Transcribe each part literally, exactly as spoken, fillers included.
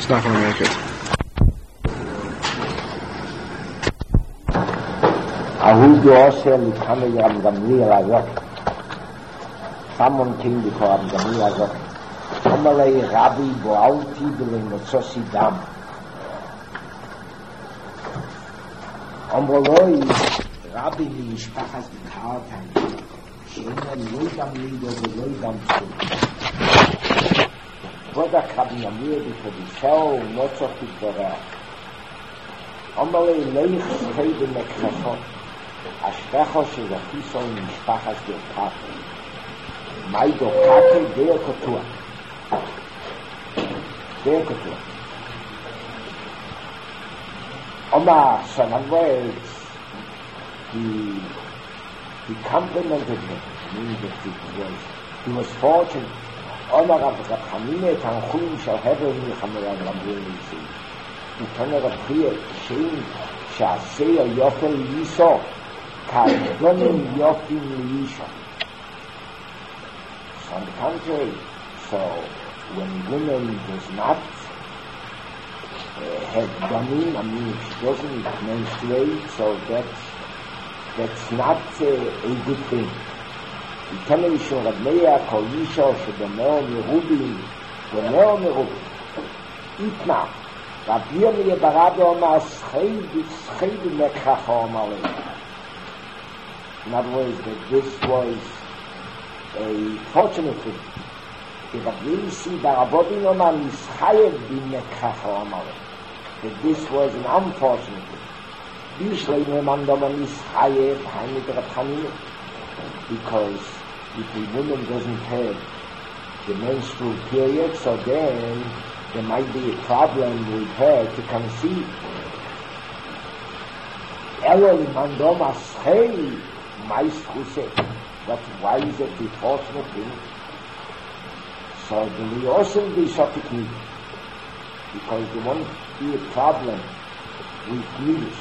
Stock on record. Ahudu Osel is coming from Gamliel Azot. Someone came before Gamliel Azot. Amalei Rabbi Boalti B'lei Motzosi Dam. Amalei Rabbi Mishpachas B'Kartan. Sheina Loi Dam Lido V'Loi Dam Tzul. Vodak Rabbi Yamir B'Kodishel Motzoch B'Dvorah. Amalei Leich Schei B'Mekchachot. Ashpecho של החיסון משפחת דוקאטה. מהי דוקאטה? דר קטוע. דר קטוע. Omar, son of words, he, he complimented him. Means that he was, he was fortunate. Omar Rav Chanina Tanchum shall have a Milchameran Rambuisi. He turned out a clear shame, Shasei Yofel Yisor. Kardonim Yofim Liisha. So on the contrary, so when women does not uh, have donim, I mean if she doesn't menstruate, so that's that's not uh, a good thing. You tell me Shon Rab Meir Kol Yisha Shebemeo Merubim Bemeo Merubim Itna Rab Yirmiyah Barabba Omar Schei B'Schei B'Mekchacha Omar Lei. In other words, that this was a fortunate thing. If I really see Barabodin Omar Nischayev B'Mekchacha Omar, that this was an unfortunate thing. Bishlei Neman Omar Nischayev Haimit Rab Chanina, because if a woman doesn't have the menstrual period, so then there might be a problem with her to conceive. Elo Neman Omar Schei. Meist Hussein. But why is it the fortunate thing? So there will also be such a thing, because there won't be a problem with news.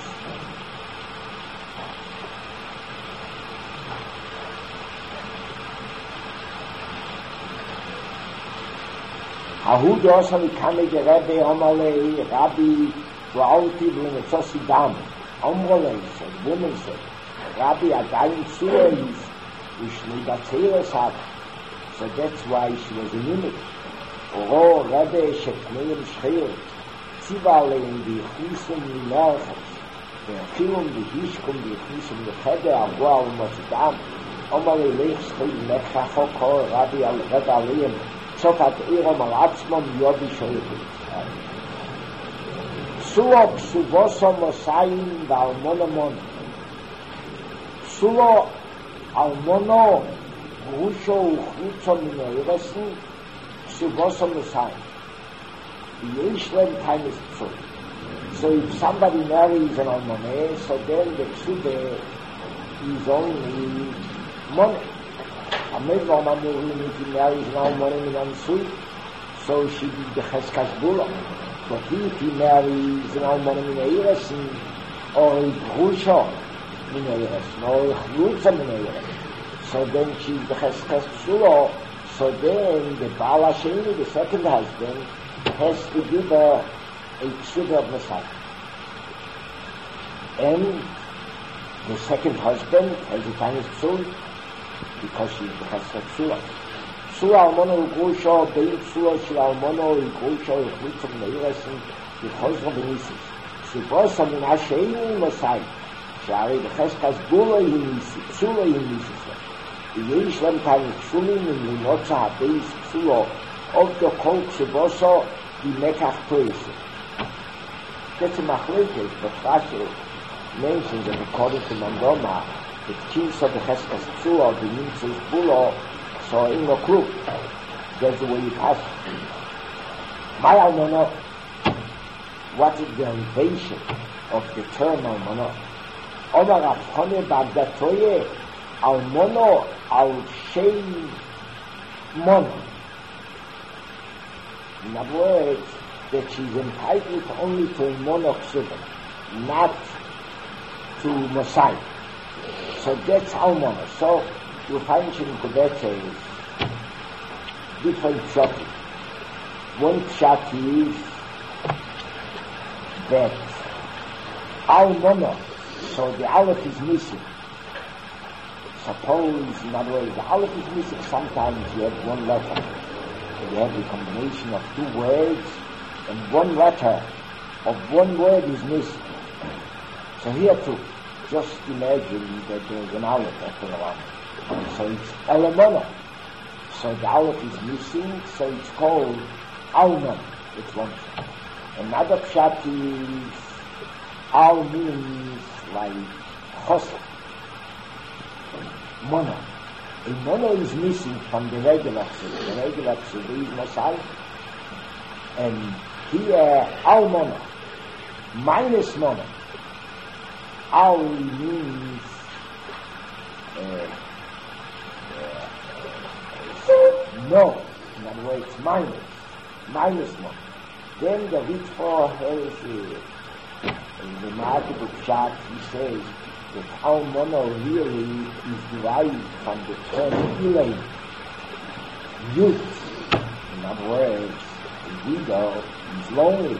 Ahud also became the Rebbe Amalei Rabbi Boalti B'lei Motzosi Dam. Amalei said, woman said, Rabbi Adayin Tzura is Ushnei Batzeres had. So that's why she was an image. Oro Rebbe Shekneim Shcheir Tziva Alein B'Yichnisum Mimerchas V'Achilum B'Hishkum B'Yichnisum L'Chede Agua U'Motzidam Omalei Leich Schei B'Mekchacho Kol Rabbi Rebbe Aleim Tzofat Eirom Al Atzmon Yodi Shoychim Suo Ksuvoso Mosayim V'Almonomon Sulo Almono Grusho Uchutzo Minoiresen Suboso Messiah. The Yishlem time is true. So if somebody marries an Almone, so then the Ksube is only money. A Medva Mamurim, if he marries an Almone in Ansui, so she be the Cheskas Bula. But if he marries an Almone in Eiresen or a Grusho, no, so then she's the Cheskas Psulo, so then the Baal Hasheni, the second husband, has to give her a Ksuba of Messiah. And the second husband has a time of Psul, because she's the Cheskas Psulo. Psulo Almono Ugrusho, Bein Psulo Shil Almono Ugrusho, Ugrusho Meirasen, the Chosro Benisis. Subosa Min Hasheni Messiah. שהרי בחזקת בולה היא ניסי, פסולה היא ניסי. ויש להם כאן פסולים ממונוצה הבייס פסולו, עובדו כל כסובוסו היא מקח פרסי. That's a machlekes, but Rashi mentions that according to Mandoma, the kings of the Cheskas Psulo, the Nimtzis Bulo, so in the club, that's the way it has. My Almono, what is the invasion of the term Almono? Omar Afchone Bagdatoye Almono Al Shei Mono. In other words, that she's entitled only to a monoksuba, not to Messiah. So that's Almono. So you find in Kubetze is different pshat. One pshat is that Almana, so the Aleph is missing. Suppose, in other words, the Aleph is missing. Sometimes you have one letter. You have a combination of two words, and one letter of one word is missing. So here too, just imagine that there's an Aleph after the Aleph. So it's Elamana. So the Aleph is missing, so it's called Alman. It's one thing. Another pshat is Al means like Chosek. Mono. A mono is missing from the regular pshat. The regular pshat is Masal. And here, Al mono. Minus mono. Al means uh, uh, no. In other words, minus. Minus mono. Then the Ritva has uh, in the Ma'atibu Pshat, he says that Al mono really is derived from the term Ilay, youth. In other words, the widow is lonely.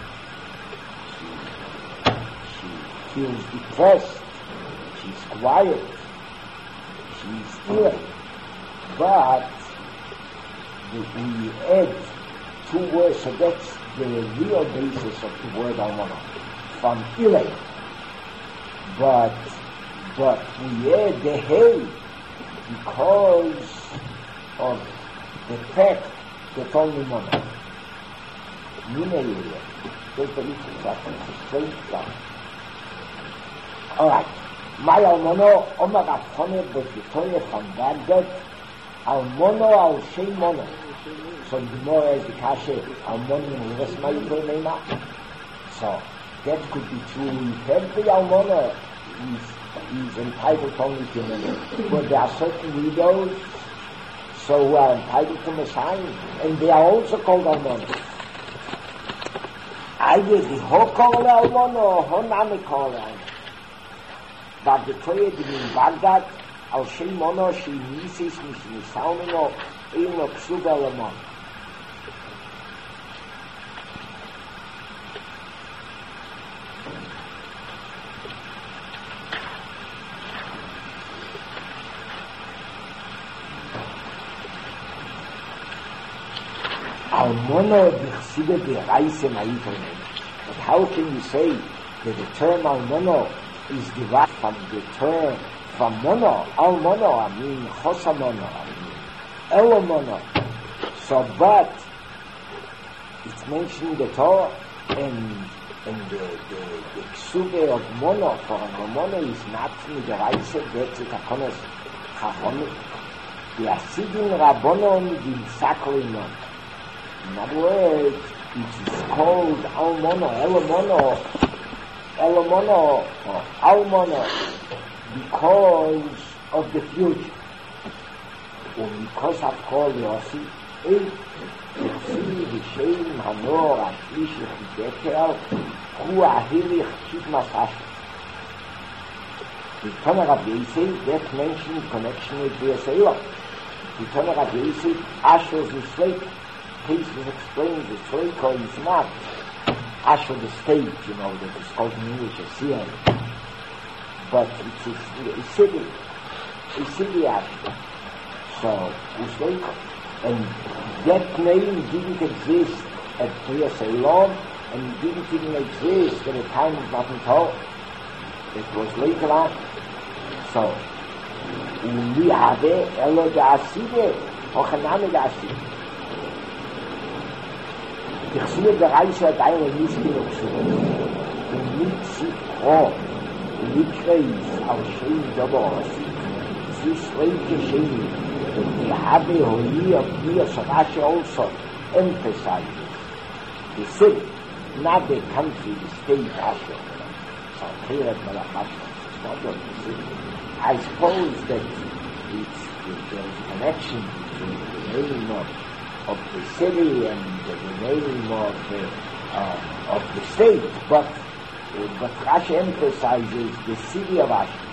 She, she feels depressed. She's quiet. She's ill. But we add two words, so that's the real basis of the word Almana, from Ilay. But, but we add the Hey because of the fact that only Mona. Minayya. Take a look at that, straight down. Alright. My Almana, Omar Afhone, but the Torah from Baghdad, Almana al Shem Mona. So the more as the Kashe, Almana and the rest of my Torah. So that could be true. If every Almana is, is entitled only to money, but there are certain widows so who are entitled to Messiah, and they are also called Almana. Either the whole call Almana or Honami call Almana. But the Torah in Baghdad, Al Shem Mona, she misses, Missalmino, Elo Psuba Almana. Almana b'chsida b'raisa ma'itonen. But how can you say that the term Almana is derived from the term from mono? Almana, I mean chosamana, I mean elamana. So, but it's mentioned in the Torah, and and the the, the ksube of mono for an almana is not from the raisa. That's the takonas chachomim. The asidim rabbonon v'sakolinon. In other words, it is called Almana, Elamana, Elamana, or Almana, because of the future. And because of called Yossi, it see the shame, Hanor, Ashlish, Betel, Hu Ahilich, Shitmas Asher. The Tomer of Yossi, that mentioned in connection with the Asayah. The Tomer of Yossi, Asher is slave. Cases explains the Troika is not Asher the state, you know, that is called in English a Sion, but it's a, a city, a city Asher. So, Troika. And that name didn't exist at Priya Ceylon, and didn't even exist at the time of Matan Torah. It was later on. So, we have Elo Da'aside, Ochaname Da'aside. The Chsiyah B'Raisa hat einmal nicht genug zu tun. Und nicht sie froh, und nicht weiß, als Shem Dabos, sie schreibt Shem, und die Habe Holi of Priya Sarashi also emphasizes the city, not the country, the state Asher. So here at Malach it's not what the city. I suppose that it's, there is a connection between the name of of the city and the name of the uh, of the state, but uh, but Rashi emphasizes the city of Asher.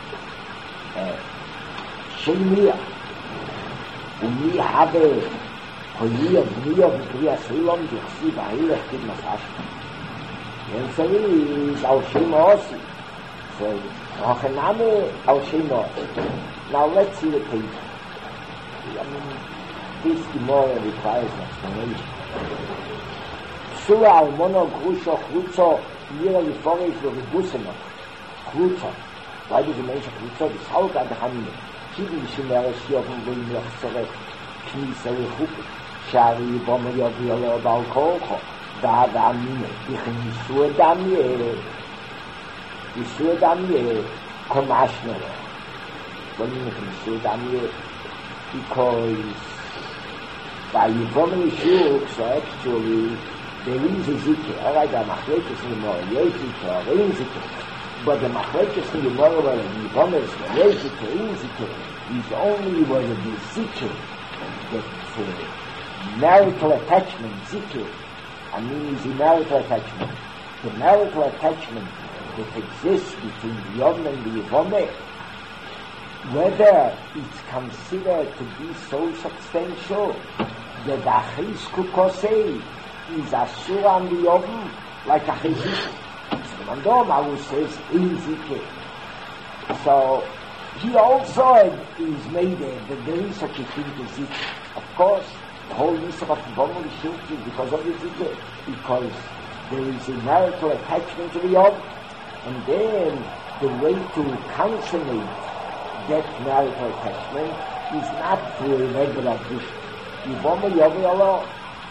Shemiyah, umi habe hoyiyah b'niyah b'kriyas Ceylon b'chsiv ha'ilech kidmas Asher. The answer is Al Shem Osi. So, Hachaname Al Shem Osi. Now let's see the page. I mean, this Gemara requires an explanation. Surah Almono Grusha Chrutzo Mira Liforish V'Ribusena Chrutzo. Why did you mention Chrutzo? This Haut Ad Hamne. Kivin Shimeres Yovim V'Yim Yachzorek Knisa Rechupi Shari Yibom Yovi Yolo Bal Kolcho Da Damye Bichin Yisur Damye Yisur Damye Komashner. What do you mean Yisur Damye? Because by Yibom Yishur, so actually there is a zikr. All right, the machlekes in the Gemara, yes zikr, there is zikr. But the machlekes in the Gemara, where the Yibom is, yes zikr, there is zikr, is only whether the zikr, that uh, marital attachment, zikr, I mean is the marital attachment. The marital attachment that exists between the Yom and the Yibom, whether it's considered to be so substantial that the Achis Kukosei is Asur on the Yom, like a Chizit. So Mandoma says, in Zikr. So, he also is made that there is such a thing as Zikr. Of course, the whole Yisra of Yibom is because of the Zikr, because there is a marital attachment to the Yom, and then the way to consummate that marital attachment is not through a regular Bush. Yibom Yovi Allah.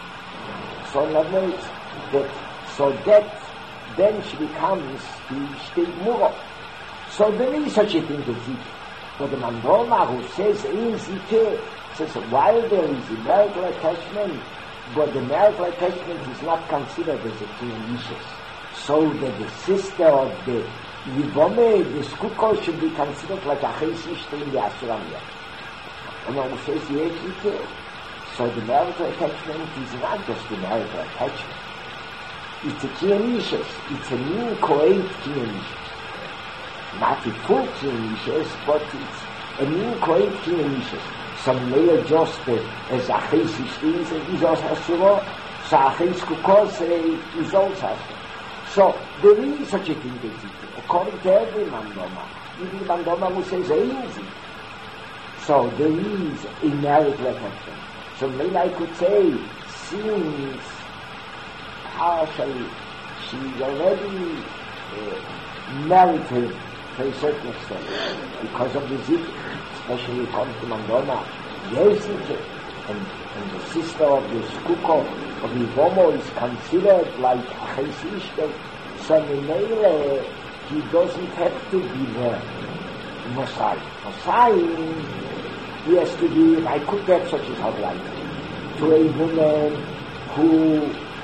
So in other words, that, so that then she becomes the state mura. So there is such a thing as Zikr. But the Mandoma who says in Zikr says while there is a marital attachment, but the marital attachment is not considered as a clean. So that the sister of the Yibome, the Skuko, should be considered like a Chesish in the Asuramia. And when he says yes, Zikr, so the marital attachment is not just the marital attachment. It's a Kiyanishas. It's a new Kohet Kiyanishas. Not a full Kiyanishas, but it's a new Kohet Kiyanishas. Some layer just uh, as a Chesish is, and is also Asura, so a Chesish is also Asura. So there is such a thing as Zikr, according to every Mandoma. Even the Mandoma who says easy. So there is a marital attachment. So maybe I could say, since partially she's already uh, married him to a certain extent, because of the Zikr, especially comes to Mandoma, yes Zikr, and, and the sister of the Skuko, of the Yibom, is considered like a Chesish, so Mimele, he doesn't have to be the Mosai. Mosai, he has to give, I could get such a hotline to a woman who,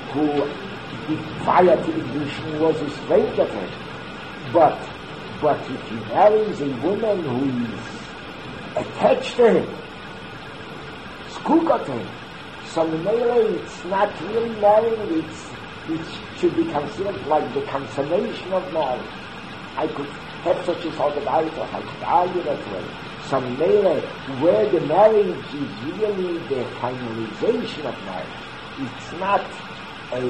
who prior to the Ignition was a stranger to him. But, but if he marries a woman who is attached to him, skuka to him, so Mimele, it's not really marrying, it's, it should be considered like the consummation of marriage. I could have such a sort of idea, I could argue that way. Some mele, where the marriage is really the finalization of marriage. It's not a,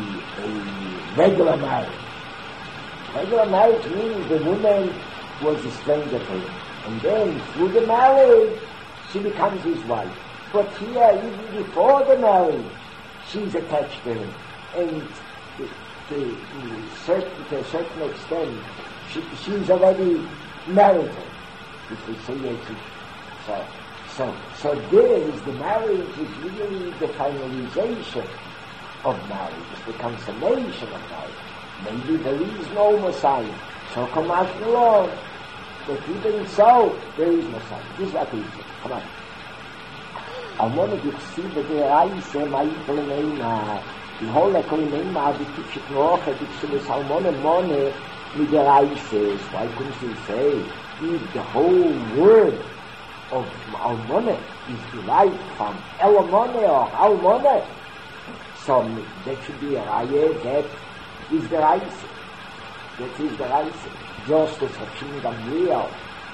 a regular marriage. Regular marriage means the woman was a stranger to him. And then through the marriage, she becomes his wife. But here, even before the marriage, she's attached to him. And to, to, to, certain, to a certain extent, she, she's already married him. If we say yes, so, so, so there is the marriage is really the finalization of marriage, it's the consummation of marriage. Maybe there is no Messiah, so come after all. But even so, there is Messiah. This is what we say. Come on. I want to see that there I say my Kolimeina, the whole Kolimeina, the Tipshik Rocha, the Tipshik Salmon Mone, with the Isis. Why couldn't you say? If the whole word of Almone is derived from Elamone or Almone, so that should be a raya that is the Isis. That is the Isis. Just as Hashim Gamliel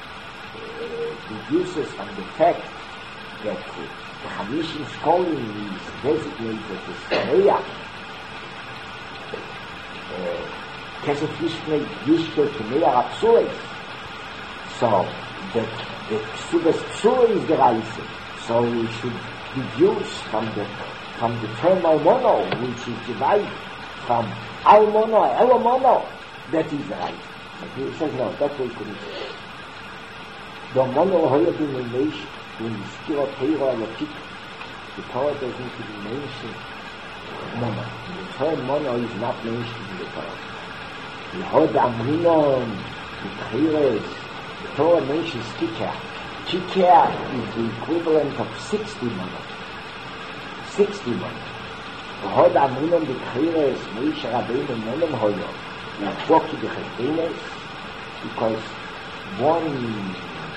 deduces from the fact that the Hamishim Skolim is designated as Korea, Kesef Yishmei Yishko Kemea Psulis. So, the, the Psulis Psulis is the Reise. So we should deduce from the, from the term Almono, which is derived from Almono, Elamono, that is the Reise. But he says, no, that's what he couldn't say. The Almono Hoya bin Meish, when the skill of Teira or Kik, the Torah doesn't even mention Mono. The term Mono is not mentioned in the Torah. The Hod Amrinon, the Teiras, the Torah mentions Kikah. Kikah is the equivalent of sixty Mono. sixty Mono. The Hod Amrinon, the Teiras, Meish Rabbeinu Monom Hoyo, and Boki the Chespenes, because one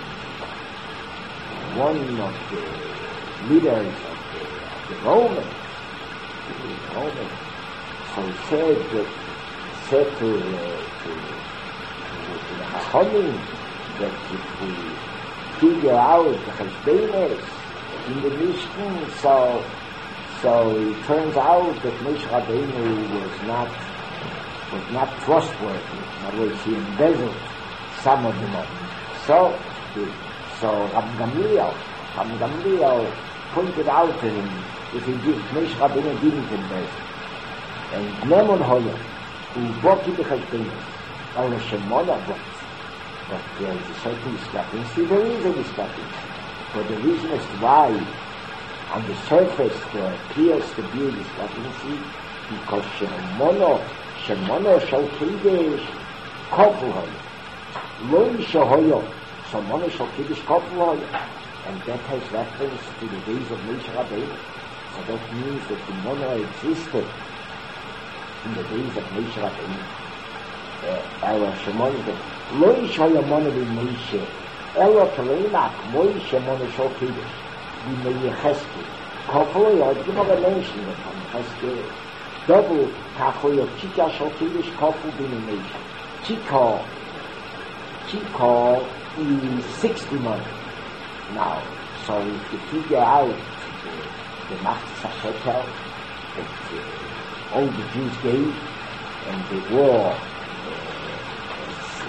one of the leaders of the, of the Romans, the Romans, so said that, said to, uh, to, to, to the Chachamim that if we figure out the Chespenes in the Mishkan, so so it turns out that Moshe Rabbeinu was not was not trustworthy. In other words, he embezzled some of the money. So the So Rabbi Gamliel, Rabbi Gamliel pointed out to him if he did, Moshe Rabbeinu didn't embezzle. And Gnemon Hoya, who Boki the Chespenes, or Shemona bought. But there is a certain discrepancy. There is a discrepancy. But the reason as to why on the surface there appears to be a discrepancy, because Shemona, Shemona shall Kiddush Kofel Hoya. Lo Isha Hoya. So Mona shall Kiddush Kofel Hoya. And that has reference to the days of Moshe Rabbeinu. So that means that the Mona existed in the days of Moshe Rabbeinu. Our Shemona, that Lo Isha Hoya Mona be Moshe. Elo Teleinak, Moshe Mona shall Kiddush. Be Meye Cheskel. Kofel Hoya, I give a mention of Cheskel. Double Tachoya, Chika shall Kiddush Kofel be Moshe. Chika, Chika is sixty months now. So if you figure out the, the Machzis HaShekel that uh, all the Jews gave, and they were uh,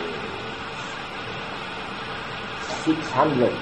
six hundred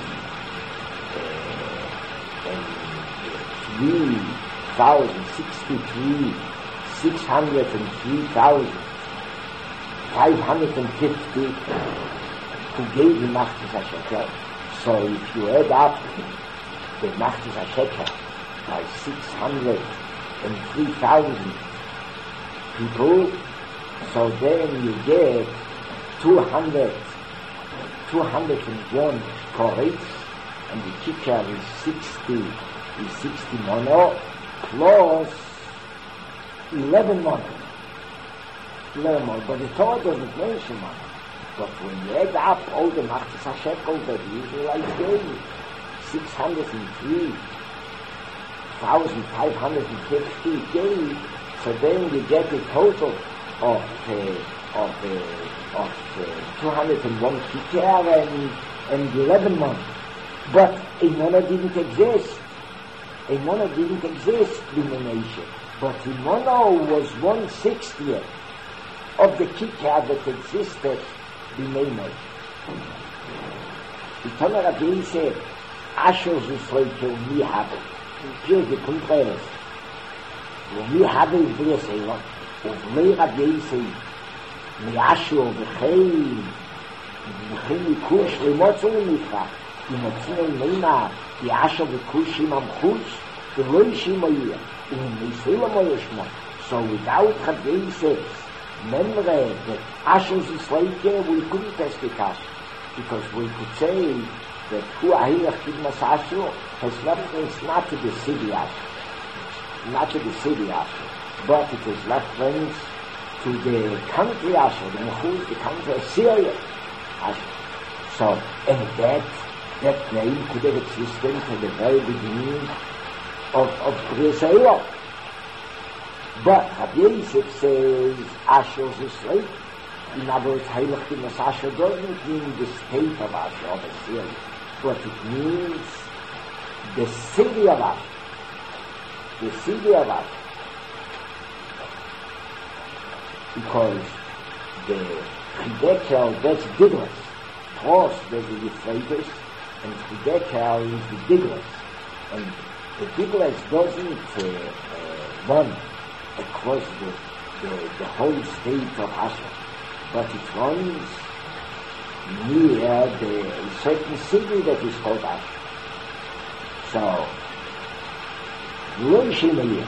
and three thousand, sixty-three, six hundred and three thousand, five hundred and fifty. Who gave the Machzis HaShekel. So if you add up the Machzis HaShekel by six hundred and three thousand people, so then you get two hundred, two hundred one koretz, and the kicker is sixty, is sixty mono, plus eleven mono. eleven mono, but the Torah doesn't mention mono. But when you add up all the Machzis HaShekel that the Israelites gave, six hundred three thousand five hundred fifty gave, so then you get a total of uh, of uh, of uh, two hundred one kikar and and eleven months. But a Mona didn't exist. A Mona didn't exist in the nation. But a Mona was one sixtieth of the kikar that existed. The name of the Tomer Rabbi said, Asher Zusloike Umi Habe. Pure the Kuntreres. Umi Habe is Bria Seila. Uvlei Rabbi said, Mi Asher V'chei V'chei Kush V'motzu V'mitra V'motzu V'meina V'I Asher V'kush Imam Chush V'loi Shimoyeh V'Meisela Moyeshmo. So without Rabbi says, remember that Asher Zusloike, we couldn't test the Asher, because we could say that Hu Ahirach Kidmas Asher has reference not to the city Asher, not to the city Asher, but it is reference to the country Asher, the Mechuz, the country of Syria Asher. So, and that, that name could have existed from the very beginning of, of Bria. But Rabbi Yosef says Asher Zusloike. In other words, Heilig Kidmas Asher doesn't mean the state of Asher or the city, but it means the city of Asher. The city of Asher. because the Chidekel, that's Diglas. Plus, there's the Euphrates, and Chidekel is the Diglas. And the Diglas doesn't uh, uh, run across the, the, the whole state of Asher, but it runs near the certain city that is called Asher. So, לא ישמעיה,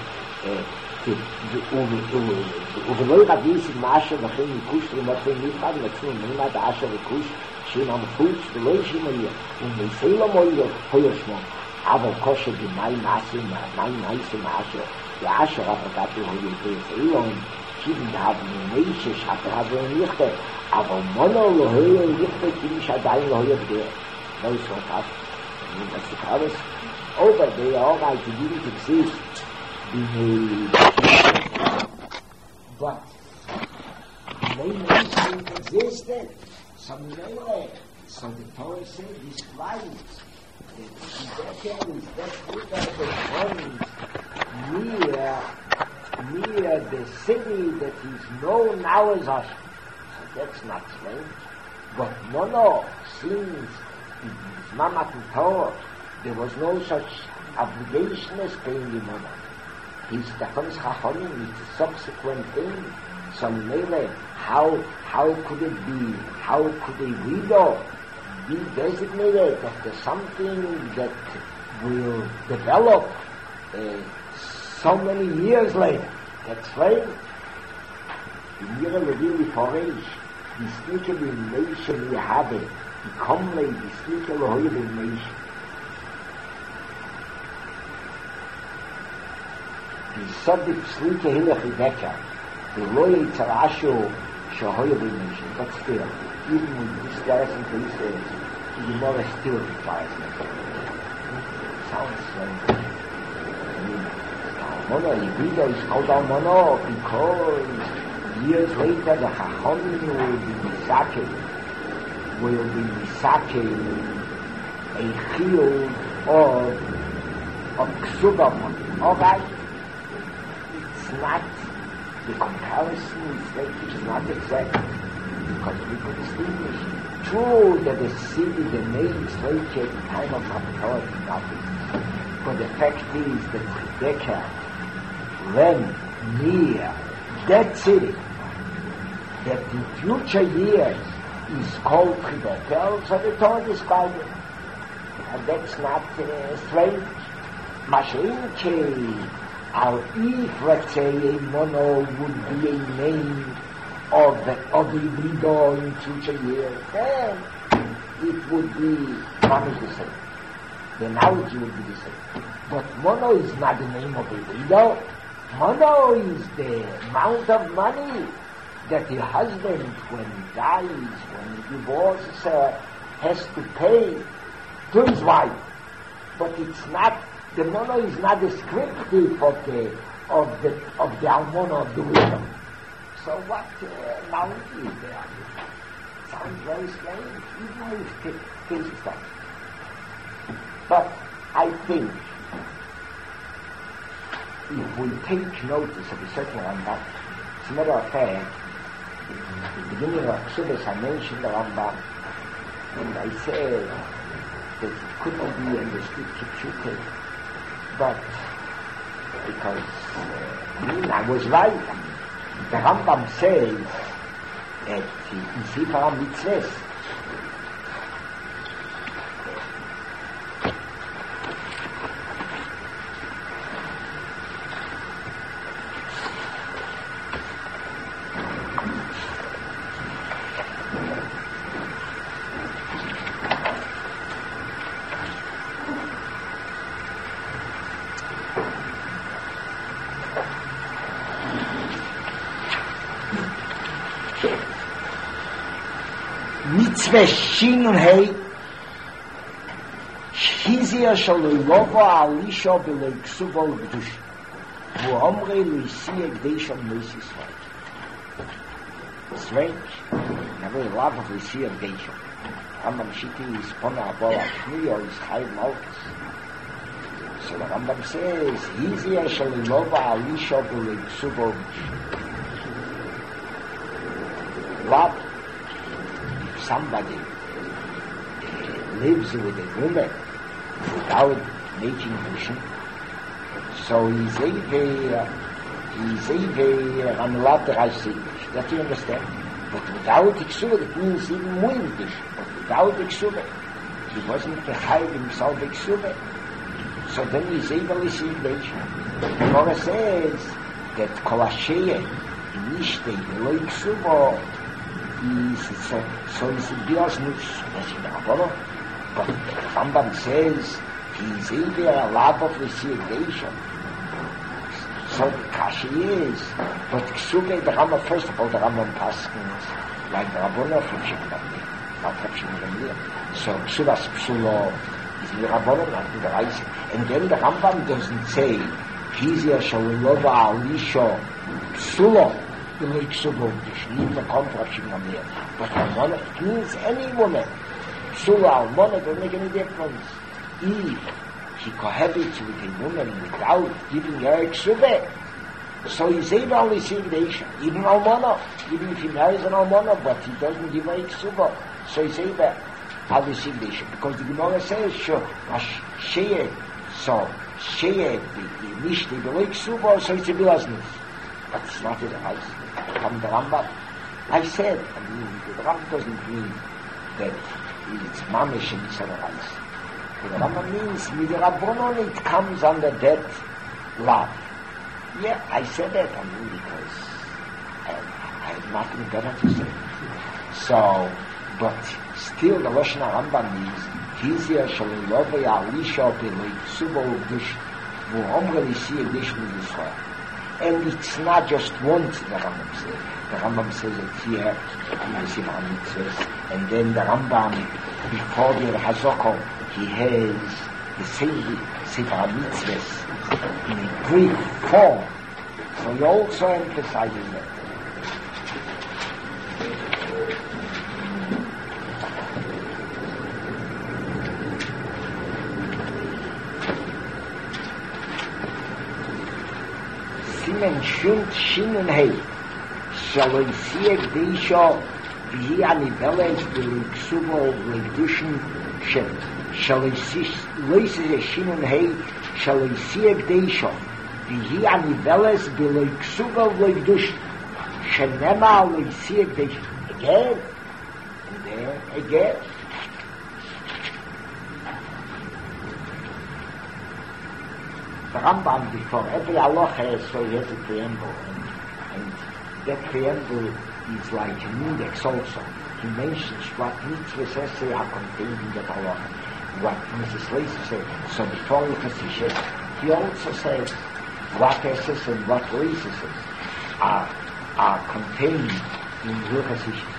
ובלוי רביס עם אשר וכן יקוש ומתן מיוחד מצאו מימד אשר וקוש שם המחוץ ולא ישמעיה ומסלו מוילו הויר שמו אבל קושר במאי מעשים מאי מעשים אשר ואשר הפרקתו הויר בסלון שיבן דהבנו מישש הפרקתו נכתה אבל מונו לא הויר נכתה כי מי שעדיין לא הויר בדרך לא ישרוק אף ומסיקרס over there, Almighty didn't exist in a... But main reason existed. Some way, so the Torah said, describes that there is that Buddha that runs near, near the city that is known now as Asher. So that's not strange. But no, no, since it's Mamat and Torah, there was no such obligation as paying the money. His Tachonis Chachamim is a subsequent thing. So Mele, how how could it be? How could a widow be designated after something that will develop uh, so many years later? That's right. In Mira Levili Foresh, die Stike bin Menschen wir haben, die kommen, die Stike Lehoye bin Menschen. Die Sabik Slike Hilach Ideka, the Loye Tzarasho Shahoye bin Menschen, but still, even with this guys and police days, the Gemara still requires me. Sounds strange. I mean, Almono, Yehuda is called Almono because years later the Chachamim will be Misake, will be Misake, a chiyuv of, of Ksubamon. Alright? It's not, the comparison is like, it's not exact, because we could distinguish. True that the city, the main slave at the time of Haftorah is nothing. But the fact is that Rebecca ran near that city, that in future years is called Rebecca, so the Torah describes it. And that's not uh, strange. Mashinke, our if, let's say, a mono would be a name of the of the widow in future years, then it would be managed the same. The analogy would be the same. But mono is not the name of a widow. Mono is the amount of money that the husband, when he dies, when he divorces her, has to pay to his wife. But it's not, the mono is not descriptive of the of the of the almona of the widow. So what uh, analogy is there? Sounds very strange, even if it feels that. But I think if we take notice of a certain Rambam, as a matter of fact, in the beginning of Ksubas I mentioned the Rambam, and I said that it couldn't be understood Kipshuke, but because uh, I was right. The Rambam says that in Sefer HaMitzvot, mitzvah shin und hei shizia shal lovo alisha b'lei ksuva l'gdush wo omrei l'isiya gdeisha l'moisis vay. Strange. Never a lot of l'isiya gdeisha. Rambam Shiti is pona abol ashmiya is chai malchus. So the Rambam says shizia shal lovo alisha b'lei ksuva l'gdush. love. If somebody uh, lives with a woman without making Dushin, so he's a he's a Ramelat Reisiglish. That you understand? But without Iksuva, it means even more English. But without Iksuva, he wasn't Mechayiv himself Iksuva. So then he's able to see Iksuva. The Gemara says that Kol HaSheyeh, Nishtei, V'lo Iksuva, is so, so is a Biosnus, as in the Rabbanon. But the Rambam says he's able a love of the Iksuva. So the Kashi is, but Ksuge, the Rambam, first of all, the Rambam Paskins, like the Rabbanon of Shimon, not of Shimon. So Ksuvas Psulo is the Rabbanon, not the Reise. And then the Rambam doesn't say, Kizia Shalulova Alisho Psulo, the Loi Ksubo, even the contra of Shimon. But Almona, it means any woman. Psulo, Almona, doesn't make any difference. If he cohabits with a woman without giving her Ksubeh, so he's able to see Gdeisha, even Almana, even if he marries an Almana, but he doesn't give her Ksubeh, so he's able to see Gdeisha, because the Gemara says, sure, Sheyeh, so Sheyeh, the Mishti, the Loi Ksubeh, so it's a Bilaznis. But it's not in the house. From the Rambam, I said, I mean, the Rambam doesn't mean that it's Mamish and it's a house. The Rambam means, with the Rabbanon, it comes under that love. Yeah, I said that, I mean, because I, I have nothing better to say. So, but still, the Lashon Rambam means, Kizia Shalilove Alisha Beloi Ksubo Udish, Vuhomre Lisi Edish Yisrael. And it's not just once, the Rambam says. The Rambam says it here, in the Sefer HaMitzvos, and then the Rambam, before the Hazokah, he has the same Sefer HaMitzvos in a Greek form. So he also emphasizes that. Simen Shunt Shinen Hei Shaloi Sieg Deisha Vihi Aniveles V'Loi Ksubo V'Loi Dushin Shem Shaloi Shinen Hei Shaloi Sieg Deisha Vihi Aniveles V'Loi Ksubo V'Loi Dushin Shenema Loi Sieg Deisha. Again and then again. The Rambam, before every halacha, so he has a preamble, and, and that preamble is like an index also. He mentions what mitzvahs essay are contained in that halacha, what Missus Lacey said. So before he he also says what essays and what races are, are contained in Hilchas Ishes.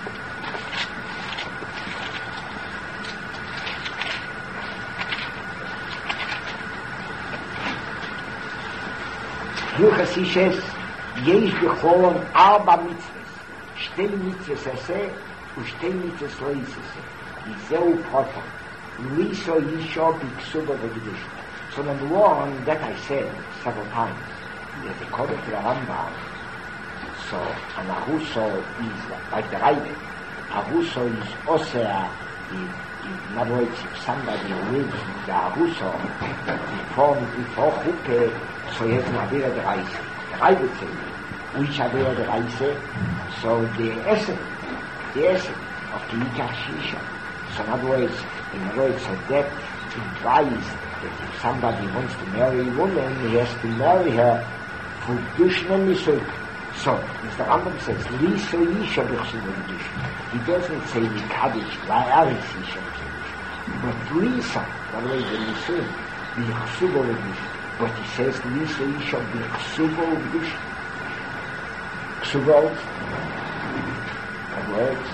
Hilchas Ishes, yesh b'cholon arba mitzvahs, shtei mitzvahs eseh, ushtei mitzvahs lo yiseseh. Yizeu proto, liso yisho b'ksuba v'gedusha. So number one, that I said several times, that according to the Rambam, so an ahuso is like the Raive. Ahuso is osea, in other words, if somebody lives with the ahuso, before, before chuppeh, so he has an Avira de Reise. The Raive says, which Avira de Reise? So the essence, the essence of the Yikach Shisha. So in other words, in other words, so that implies that if somebody wants to marry a woman, he has to marry her for Dushin and Nisuk. So, Mister Rambam says, Liso Yisha B'chsuva Dushin. He doesn't say Mikadish, La'aris Yisha B'chsuva. But Lisa, in other words, the Nisuk, B'chsuva Dushin. But he says, Liso Yisha B'chsuva Dushin. Ksuva, in other words,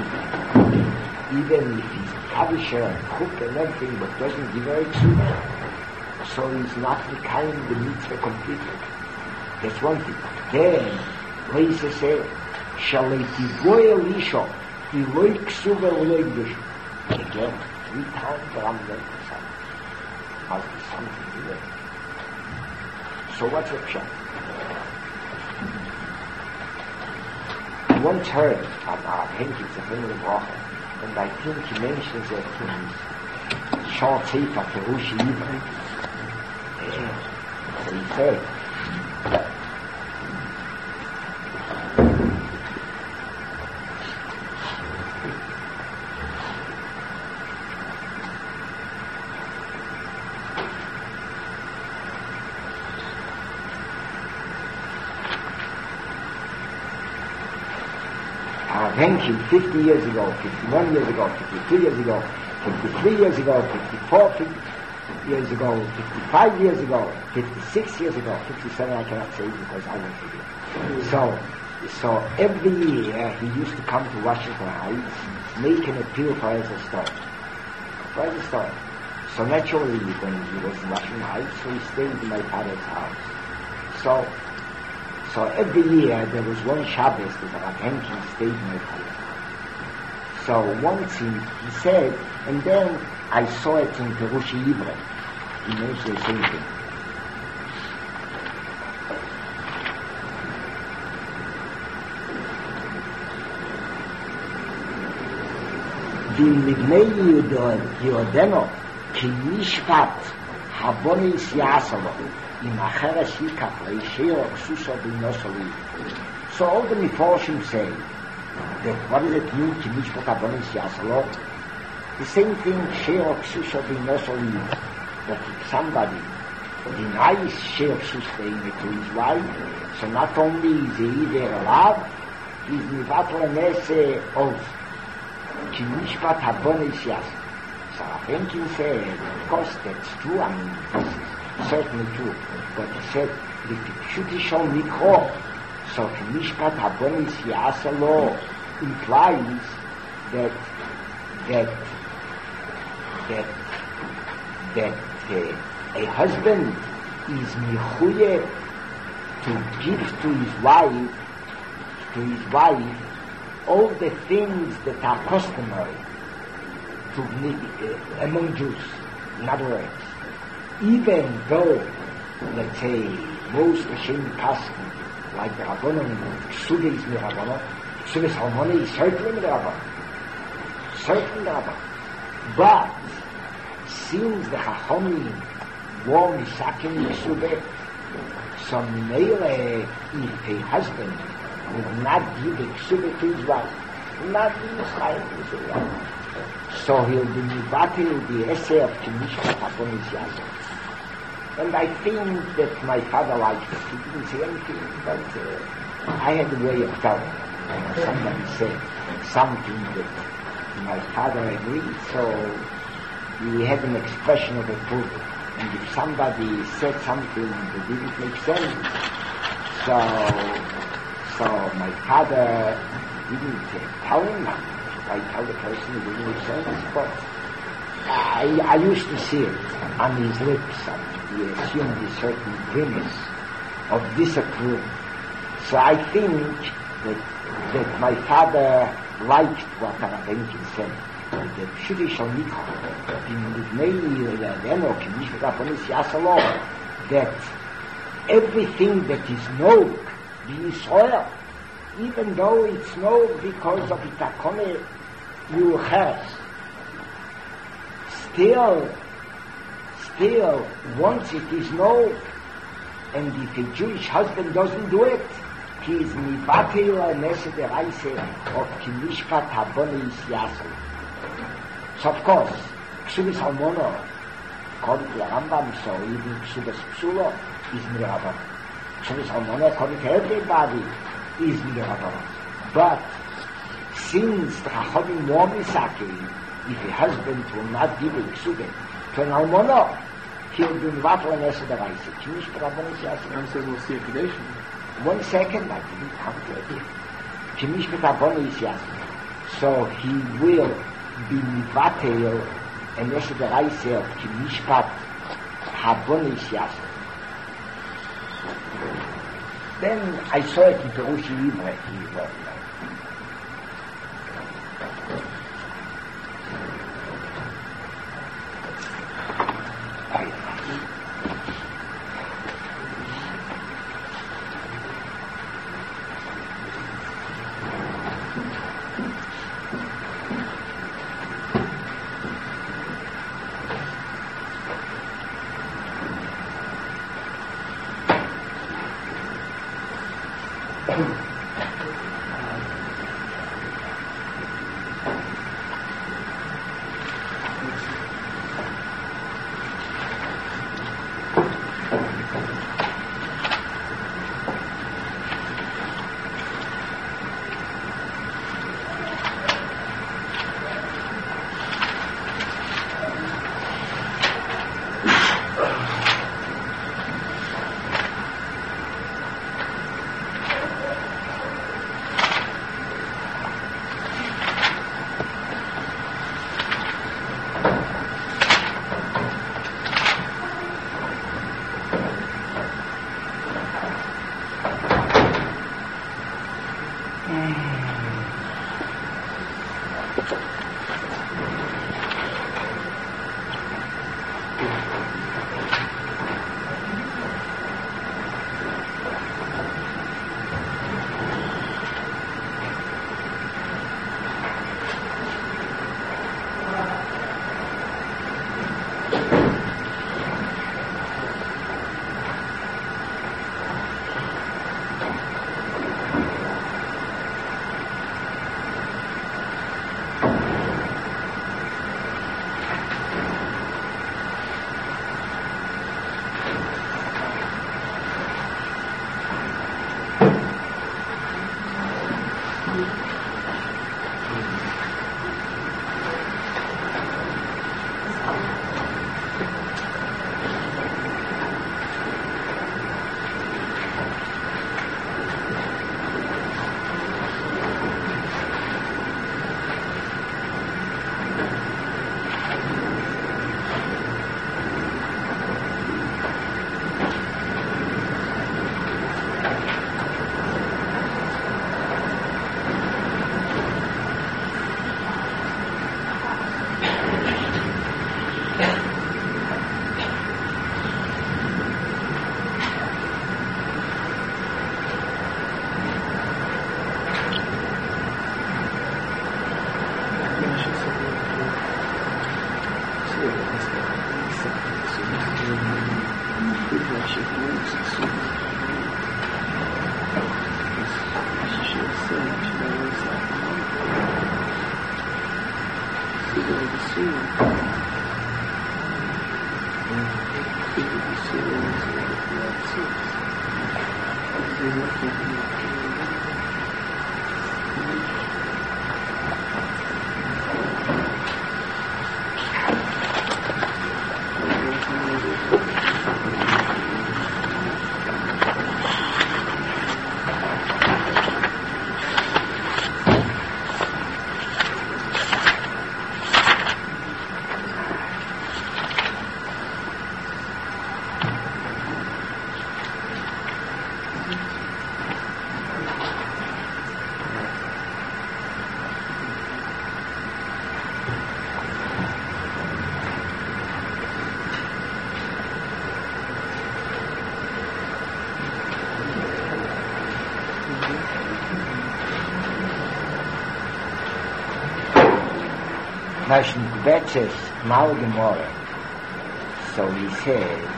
even if he's Kadisher and cook and everything, but doesn't give her Ksuva, so he's not becoming the mitzvah completely. That's one thing. Then, Reise says, Shalei Tivoy Elisha, Iloi Ksuva Iloi Kdusha. Again, three times the Rambam emphasizes. Must be something to it. So what's the pshat? I once heard about Henki Zefenu Bracha, and I think he mentions it in his short sefer Perushi Ivri. So he said, Henki fifty years ago, fifty-one years ago, fifty-two years ago, fifty-three years ago, fifty-four fifty years ago, fifty-five years ago, fifty-six years ago, fifty-seven I cannot say because I won't forget. So, so every year he used to come to Washington Heights, make an appeal for Ezra Stone. For Ezra Stone. So naturally when he was in Washington Heights, so he stayed in my father's house. So, So every year there was one Shabbos that Rav Henkin stayed in my place. So once he, he said, and then I saw it in Perushi Ivri. He mentioned the same thing. V'mibnei Yodeno ki mishpat habonis yasalo. So all the Meforshim say that what does it mean to Mishpat Abonis Yasalo? The same thing She'er Ksusha B'Nosoli, that if somebody denies She'er Ksusha to his wife, so not only is he either allowed, he's Mivato Anese oath to Mishpat Abonis Yasalo. So Henkin said, of course that's true, I mean this is certainly true, but he said, the Pshutishon Mikro, so Mishpat Habonis Yasalo implies that, that, that, that uh, a husband is Michuye to give to his wife, to his wife, all the things that are customary to, uh, among Jews. In other words, even though, let's say, most Hashem Kassim, like the Rabbanon, Ksude is the Rabbanon, Ksude Salmoni is certainly the Rabbanon. Certainly the Rabbanon. But, since the Chachomim were Misakim Ksude, so Meile, if a husband would not give the Ksude to his wife, not be Yisrael to his wife, so he'll be Mivatil, the essay of Kimishpat Habonis Yasalo. And I think that my father liked it. He didn't say anything, but uh, I had a way of telling. And somebody said something that my father agreed, so we had an expression of approval. And if somebody said something that didn't make sense, so so my father didn't uh, tell him nothing. I tell the person it didn't make sense, but I, I used to see it on his lips. He assumed a certain grimace of disapproval. So I think that that my father liked what Rav Henkin said. That Pshuti Shal Mikra, that everything that is known be Yisrael, even though it's known because of Itakone Yuchers, still Still, once it is known, and if a Jewish husband doesn't do it, he is mivatel nesed reise of Kimishpat Habonis Yasalo. So of course, Ksubis Halmono, according to the Rambam, so even Ksubis Psulo is Mirabban. Ksubis Halmono, according to everybody, is Mirabban. But since the Chachamim were Misaki, if a husband will not give a Ksubis to an Almono, he'll be Mivatel Nesed Reise. Kimishpat Habonis Yasalo. Ram says we'll see a Kedation. One second, I didn't come to it. Kimishpat Habonis Yasalo. So he will be Mivatel and Nesed Reise of Kimishpat Habonis Yasalo. Then I saw it in Perushi Ivri. He wrote that. Mashnikbetes Malgamora. So he says,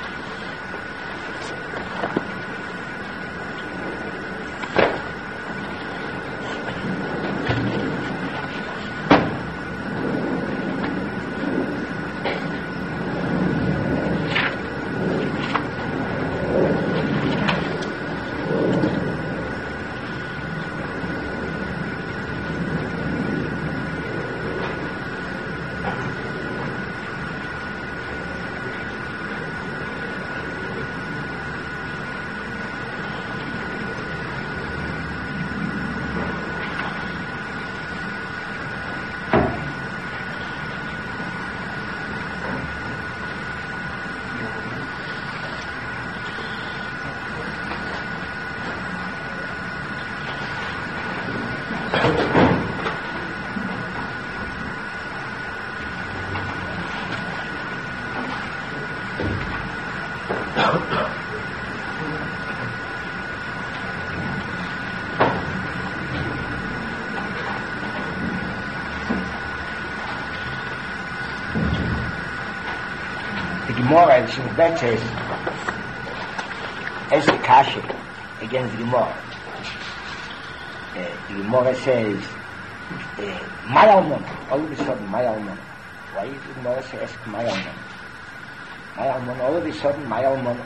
the Gemara in Shembetes is the Kasha against the Gemara. the Gemara says, my almana, all of a sudden, my almana. Why is the Gemara say, ask my almana? My almana, all of a sudden, my almana.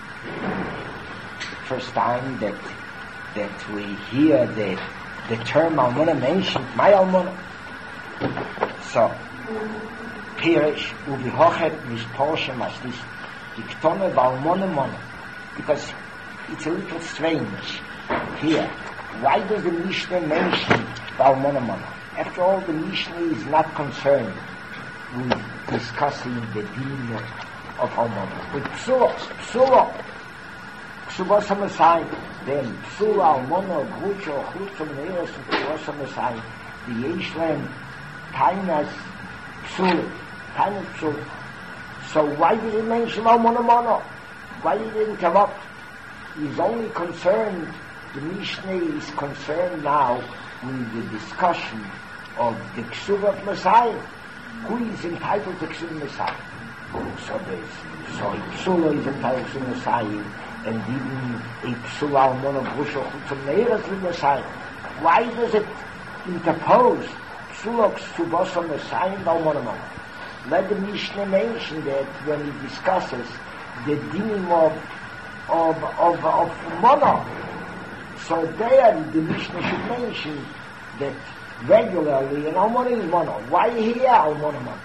First time that that we hear the the term almana mentioned, my almana. So, Pirish, uvihochet mishporshe maslis, diktone valmona mona. Because it's a little strange here. Why does the Mishnah mention valmona mona? After all, the Mishnah is not concerned with discussing the deen of almona. With psulos, psulo, psulos amasai, then psulo almona, grucho, chutzum, neiros, and psulos amasai, the Yeshlem, tainas, psulo, tainas psulo. So why did he mention almona mona? Why he didn't come up? He's only concerned, the Mishnah is concerned now with the discussion of the Ksuv of Messiah. Who is entitled to Ksuv Messiah? So there's, so a Psula is entitled to Messiah, and even a Psula almona grusha chutzum neiras to Messiah. Why does it interpose Psula Ksuvasa Messiah and almona mona? Let the Mishnah mention that when he discusses the dinim of of of of mona. So there the Mishnah should mention that regularly an almona is mona. Why here almona mona?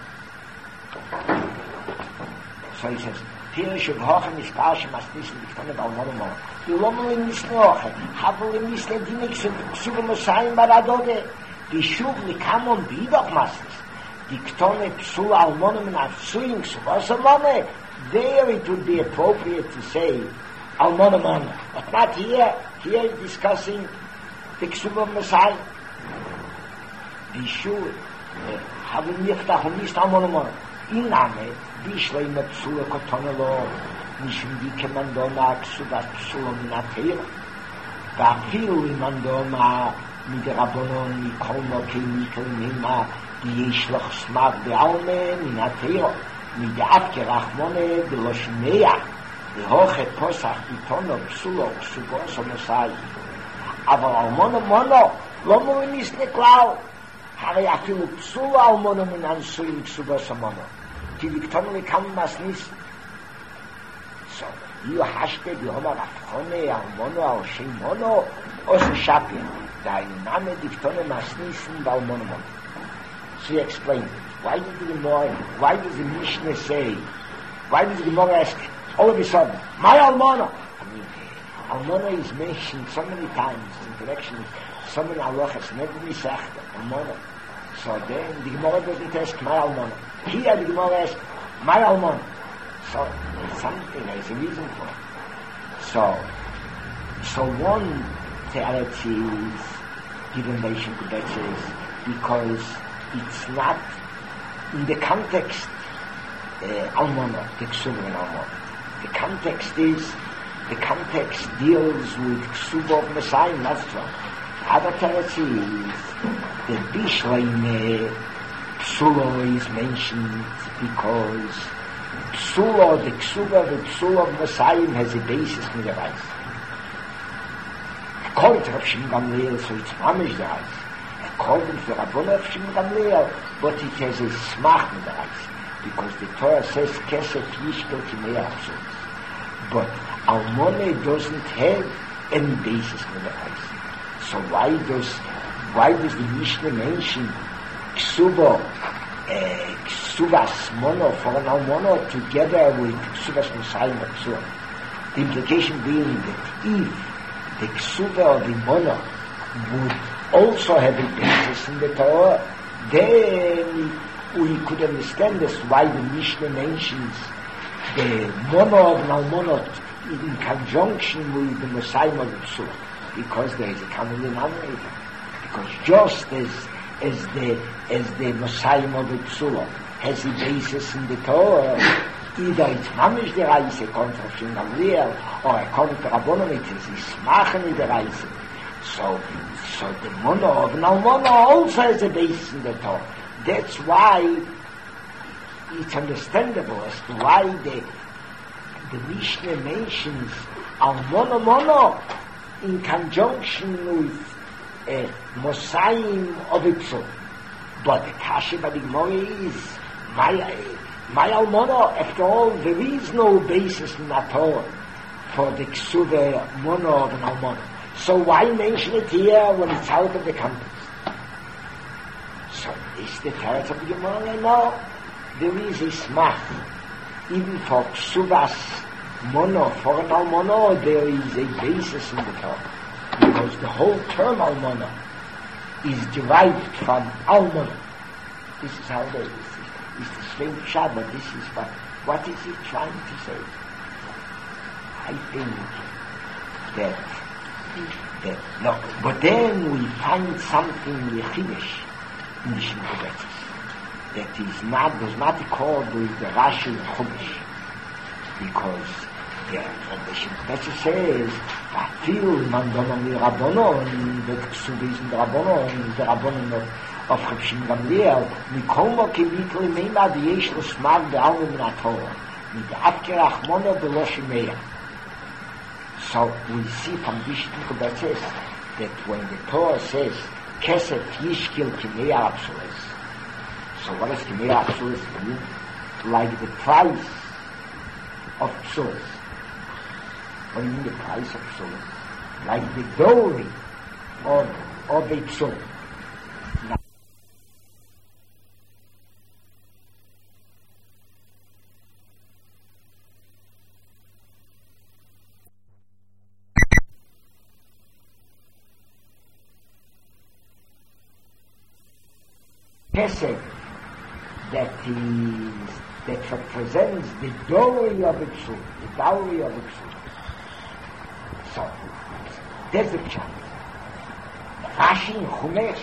So he says, Pirish of Hochem is Parshim Asnisim Diktone Almona mona. You lomel in Mishnah Hochem, havel in Mishnah Dinik Suva Mosayim Baradode, the Shuv Likamon Bidok Masnis, Diktone Psul Almona Min Afsuim Suvasa Mona. There it would be appropriate to say almona mona, but not here. Here is discussing the Ksub of Messiah. Be sure, have we niftach und nicht almona mona. Iname, bishlei me psula kotonelo, nishum dike mandoma ksubas psula minatera. Vafilu mandoma miderabonon mikolmo keimikel nima, di yeshlach smag bealme minatera. מדעת כרחמונה דלושניה להוכת פוסח עיתונו פסולו פסובו סומסאי אבל אלמונו מונו לא מוריניס נכלל הרי אפילו פסולו אלמונו מן אנסויים פסובו סומונו כי דקטונו לכמה מסניס so you hashte di homa rafchone almono al sheimono os shapir da iname diktone masnisin da almono mono. She explained why did the Gemara, why does the Mishnah say, why does the Gemara ask all of a sudden, my almona? I mean, almona is mentioned so many times in connection with so many halachas, never misach almona. So then the Gemara doesn't ask my almona. Here the Gemara asks my almona. So there's something, there's a reason for it. So, so one teretz is given by Shinkudetz because it's not in the context uh, almona, the ksuba and almona. The context is, the context deals with ksuba of Messiah, that's wrong. The other teretz is the bishleime psulo is mentioned because psulo, the ksuba, the psulo of Messiah has a basis in the rice. According to Rav Shimon Gamliel, so it's mamish the rice. According to Rabboni of Shimon Gamliel, but it has a smach in the rice. Because the Torah says, kesef yishkel kimei apsulos. But almona doesn't have any basis in the rice. So why does, why does the Mishnah mention ksuba, uh, ksubas mono for an almona together with ksubas Messiah psula? The implication being that if the ksuba of the mono would also have a basis in the Torah, then we could understand this why the Mishnah mentions the mono of almona in conjunction with the Messiah of the psula, because there is a common denominator. Because just as as the as the Messiah of the psula has a basis in the Torah, either it's mamish the reise according to Shimon Gamliel, or according to Rabbonon it is ismachen in the reise. So, so the mono of almona also has a basis in the Torah. That's why it's understandable as to why the the Mishnah mentions almona mono in conjunction with a Mosayim of Ipsul. But the Kasha by the Gemara is, my, my Almana, after all, there is no basis in the Torah for the Ksuva Mono of an Almana. So why mention it here when it's out of the context? So is the Teretz of the Gemara? No. There is a smach. Even for Ksuvas Mono, for an Almana, there is a basis in the Torah. Because the whole term Almana is derived from Almana. This is how they, this is, it's the same shot, but this is what, what is he trying to say? I think that, that, look, but then we find something Yechidish in the Shmikubetzis that is not, does not accord with the Rashi and Chumash, because the, the Shmikubetzis says, Vatil mandona mi Rabbonon, that Ksubi is in the Rabbonon, the Rabbonon of, of Reb Shimon Gamliel, Mikomo kivitli meima v'yesh l'smag be'almu min HaTorah, mid'afke rachmono b'lo shimeya. So we see from this Shmikubetzis that when the Torah says, Kesef yishkil kimeya apsulis, so what does kimeya apsulis mean? Like the price of psulis. What do you mean the price of psulis? Like the dowry of, of a psul. Kesef that is, that represents the dowry of a psul, the dowry of a psul. So, there's the pshat. Rashi in Chumash.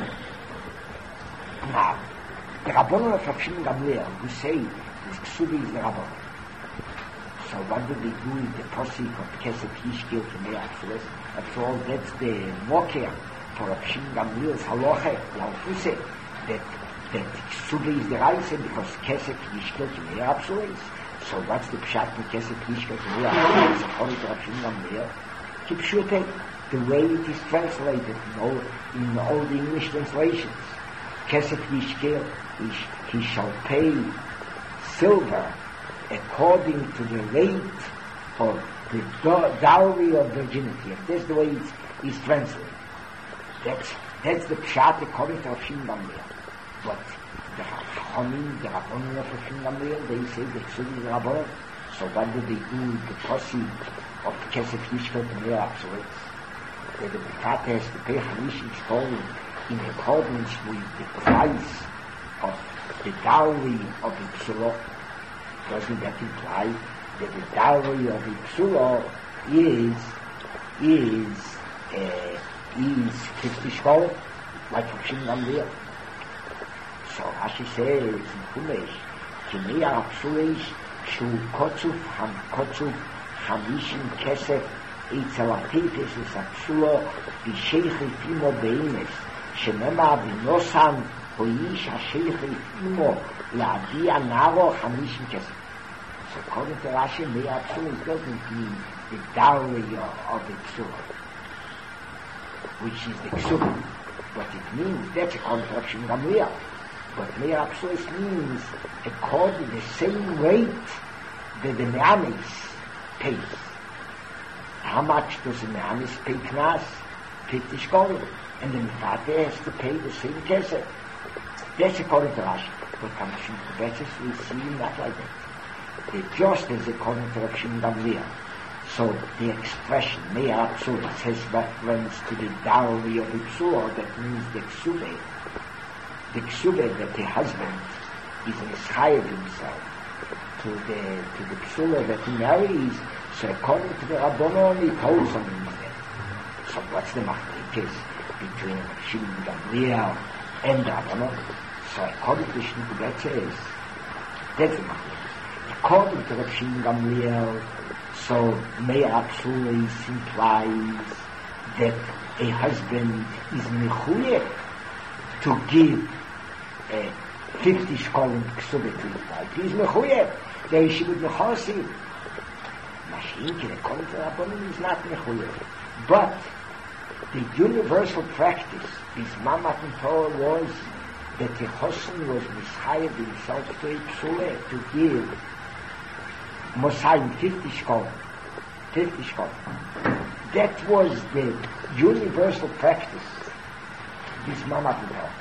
Now, the Rabbanon of Reb Shimon Gamliel, who say this Ksubi is the Rabbanon. So what do they do with the posik of Kesef Yishkil Kimei Apsulis? After all, that's the mocker for Reb Shimon Gamliel's halacha, Laufuse, that that Ksubi is the Reise because Kesef Yishkil Kimei Apsulis. So what's the pshat in Kesef Yishkil Kimei Apsulis according to Reb Shimon Gamliel? Kipshute, the way it is translated in all, in all the English translations. Kesef Yishkil, he shall pay silver according to the rate of the dowry of virginity. And that's the way it's, it's translated. That's, that's the pshat according to Reb Shimon Gamliel. But the Chachamim, the Rabbanon of Reb Shimon Gamliel, they say that Ksubi is the Rabbanon. So what do they do with the posik of Kesef Yishkil Kimei Apsulis? That the Bekata has to pay Hamishim Shkolim in accordance with the price of the dowry of the Psulah. Doesn't that imply that the dowry of the Psulah is, is, uh, is fifty Shkolim, like Reb Shimon Gamliel? So Rashi says in Chumash, Kimei Apsulis shu kotzuf ham kotzuf hamishim kesef eitzel atifis is apsulo b'sheichi fimo beines shenema b'nosan hoish ha'sheichi fimo la'adia naro hamishim kesef. So according to Rashi, Kimei Apsulis doesn't mean the dowry of, of the psulah, which is the ksuba, but it means that's according to Reb Shimon Gamliel. But Kimei Apsulis means according to the same rate that the Me'amis pays. How much does the Me'amis pay Knas? fifty Shkolim. And the Mefate has to pay the same Kesef. That's according to Rashi. But from Shmikubetzis we see not like that. They're just as according to Reb Shimon Gamliel. So the expression Kimei Apsulis has reference to the dowry of the Psulah, that means the Ksubeh. The Ksubeh that the husband is mischayev himself to the to the psulah that he marries. So according to the Rabbanon, he holds on him there. So what's the machlokes between Shimon Gamliel and the Rabbanon? So according to Shmikubetzis, that's the machlokes. According to Reb Shimon Gamliel, so Kimei Apsulis implies that a husband is mechuyev to give uh, fifty Shkolim Ksubah to his wife. He is mechuyev. There is shibud mechosim. Mashiach, according to Rabbanon, is not mechuyev. But the universal practice is Matan Torah was that the Chosin was mischayev himself to a psule to give Mosayim fifty shkolim. fifty shkolim. That was the universal practice. This Matan Torah.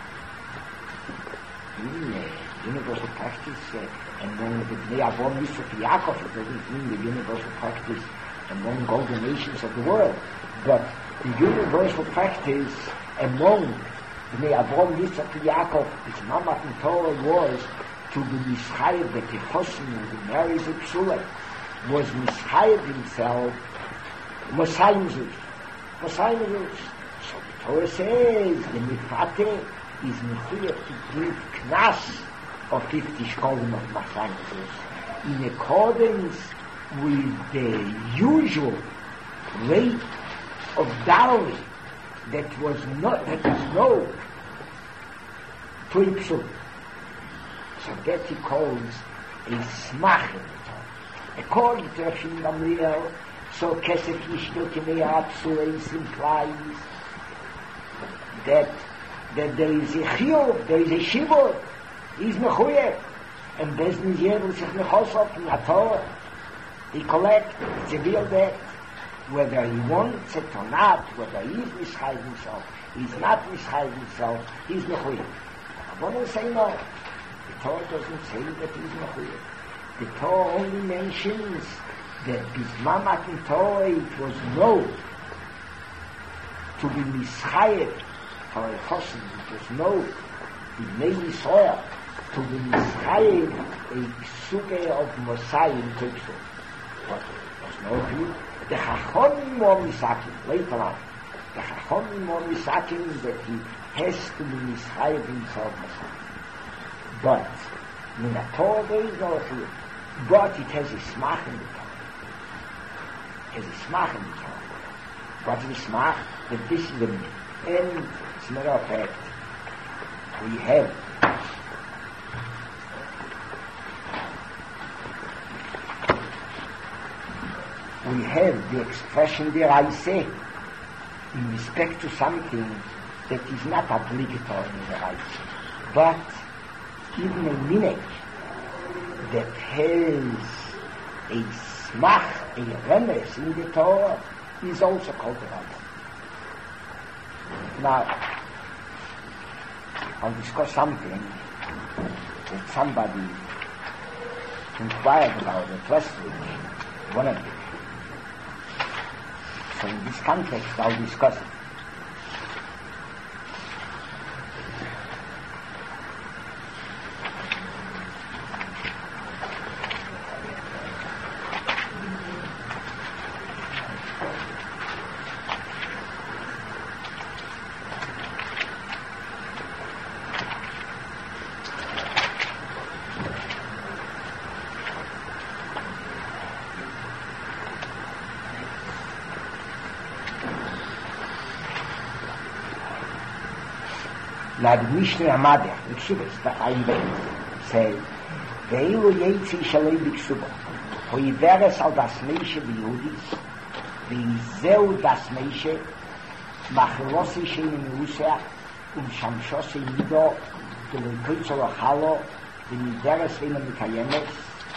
In the universal practice, uh, and then the Bnei Avon Yisroel Yaakov, it doesn't mean the universal practice among all the nations of the world, but the universal practice among Bnei Avon Yisroel Yaakov, this Matan Torah was to be mischayev that the Chosin who marries a psula was mischayev himself Mosayim Zuz. Mosayim Zuz. So the Torah says the Mifate is mechuyev to give knas of fifty shkolim of Mosayim Zuz in accordance with the usual rate of dowry that was not that was known to a psul. So that he calls a smach in the Torah. According to Rashi Gamliel, so kesef yishto k'nei ha'psules implies that that there is a chiyuv, there is a shivur, he's mechuyev, and Bezdin is able sich mechosot in the Torah. He collects, it's a real debt, whether he wants it or not, whether he is mischayev himself, he's not mischayev himself, he's mechuyev. I want to say no. The Torah doesn't say that he's mechuyev. The Torah only mentions that Bisman Matan Torah it was known to be mischayev for a Chosin. It was known in Bnei Yisrael to be mischayev a suge of Mosayim Tokso. But it was no view. The Chachonim were misakim, later on. The Chachonim were misakim that he has to be mischayev himself Mosayim. But in the Torah there is no view. But it has a smach in the Torah. It has a smach in the Torah. What's the smach? That this is the meaning. And as a matter of fact, we have we have the expression there I say in respect to something that is not obligatory in the right, but even a minute that has a smach, a remes in the Torah is also called the right. Now, I'll discuss something that somebody inquired about it last week, one of them. So in this context, I'll discuss it. Now the Mishnah Amadeh, the Ksubas, the Ayveh, say, Ve'ilu Yetzi Shalei B'Ksubah, Ho Yiveres al das Meishe B'Yehudis, V'Yizeu das Meishe, Machilosi Shein Rusea, Um Shamshosi Nido, V'Lekoitzo Lachalo, V'Yiveres V'Ina Mikayemes,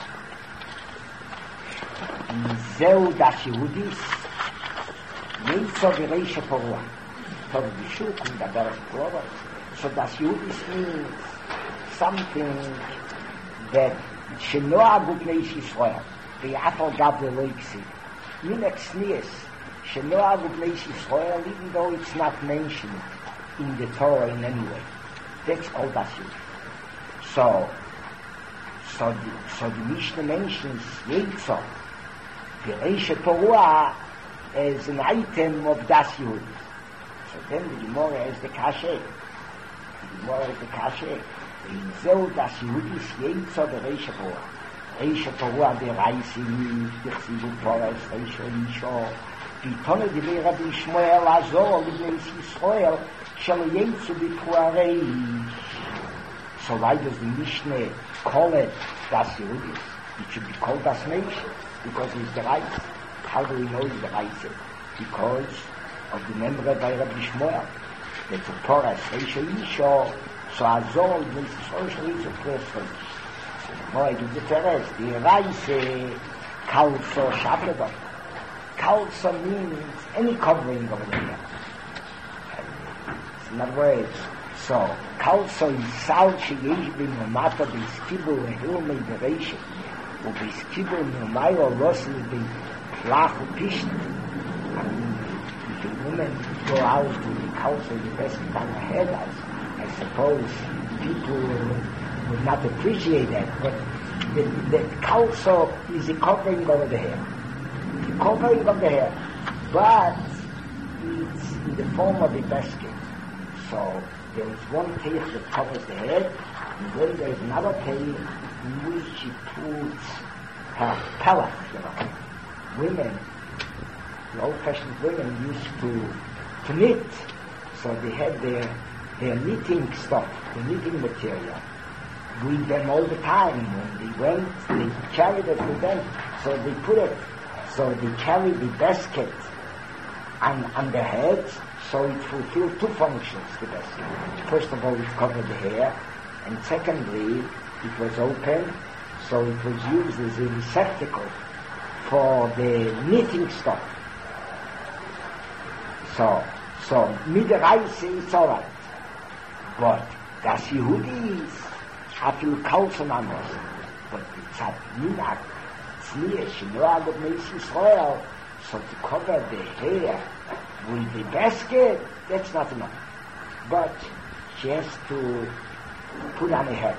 Yizeu das Yehudis, Yetzo V'Reisha Porua, Tov B'Shuk, um Daberes Porua, so das Yehudis means something that Shenoagu Bnei Yisrael, V'Yafal Gav Le'Loiksi, Minek Snias, Shenoagu Bnei Yisrael, even though it's not mentioned in the Torah in any way. That's called das Yehudis. So, so the, so the Mishnah mentions Yetzo, V'Reisha Porua, as an item of das Yehudis. So then the Gemara has the Kasher. More the kashe in zeu das Yehudis Yetzo Reisha Porua. Reisha Porua der Reise nicht, der Sibu Torah Reisha Isho. Die Tonne die Lehrer die Shmuel Azor Libnei Yisrael shall Yetzo B'Puarei. So why does the Mishnah call it das Yehudis? It should be called das Mensch because it's the Reise. How do we know it's the Reise? Because of the member by Rabbi Shmuel, that the Torah says Isha, so Azol, Mrs. Oshel is a person. No, I give the Teres, the Reise, Kalso Shabbat. Kalso means any covering over the hair. In other words, so, Kalso is Sal Sheyesh bin Mamata B'Skibu Ehilmei Bereishit, or B'Skibu Numayo Rosli bin Flach Upisht. I mean, if a woman go out to the Kalso, the best on the head, I, I suppose people would not appreciate that, but the, the Kalso is a covering over the hair. The covering of the hair, but it's in the form of a basket. So, there is one tail that covers the head, and then there is another tail in which she puts her pellet, you know. Women, the old-fashioned women used to, to knit, so they had their, their knitting stuff, the knitting material, with them all the time. When they went, they carried it with them, so they put it, so they carried the basket on, on their heads, so it fulfilled two functions, the basket. First of all, it covered the hair, and secondly, it was open, so it was used as a receptacle for the knitting stuff. So, so, Midrash is alright. But, das Yehudis, afil Kalson Amos, but it's a Minag, Tzniah, Shinoag of Meis Yisrael, so to cover the hair with the basket, that's not enough. But she has to put on a hat.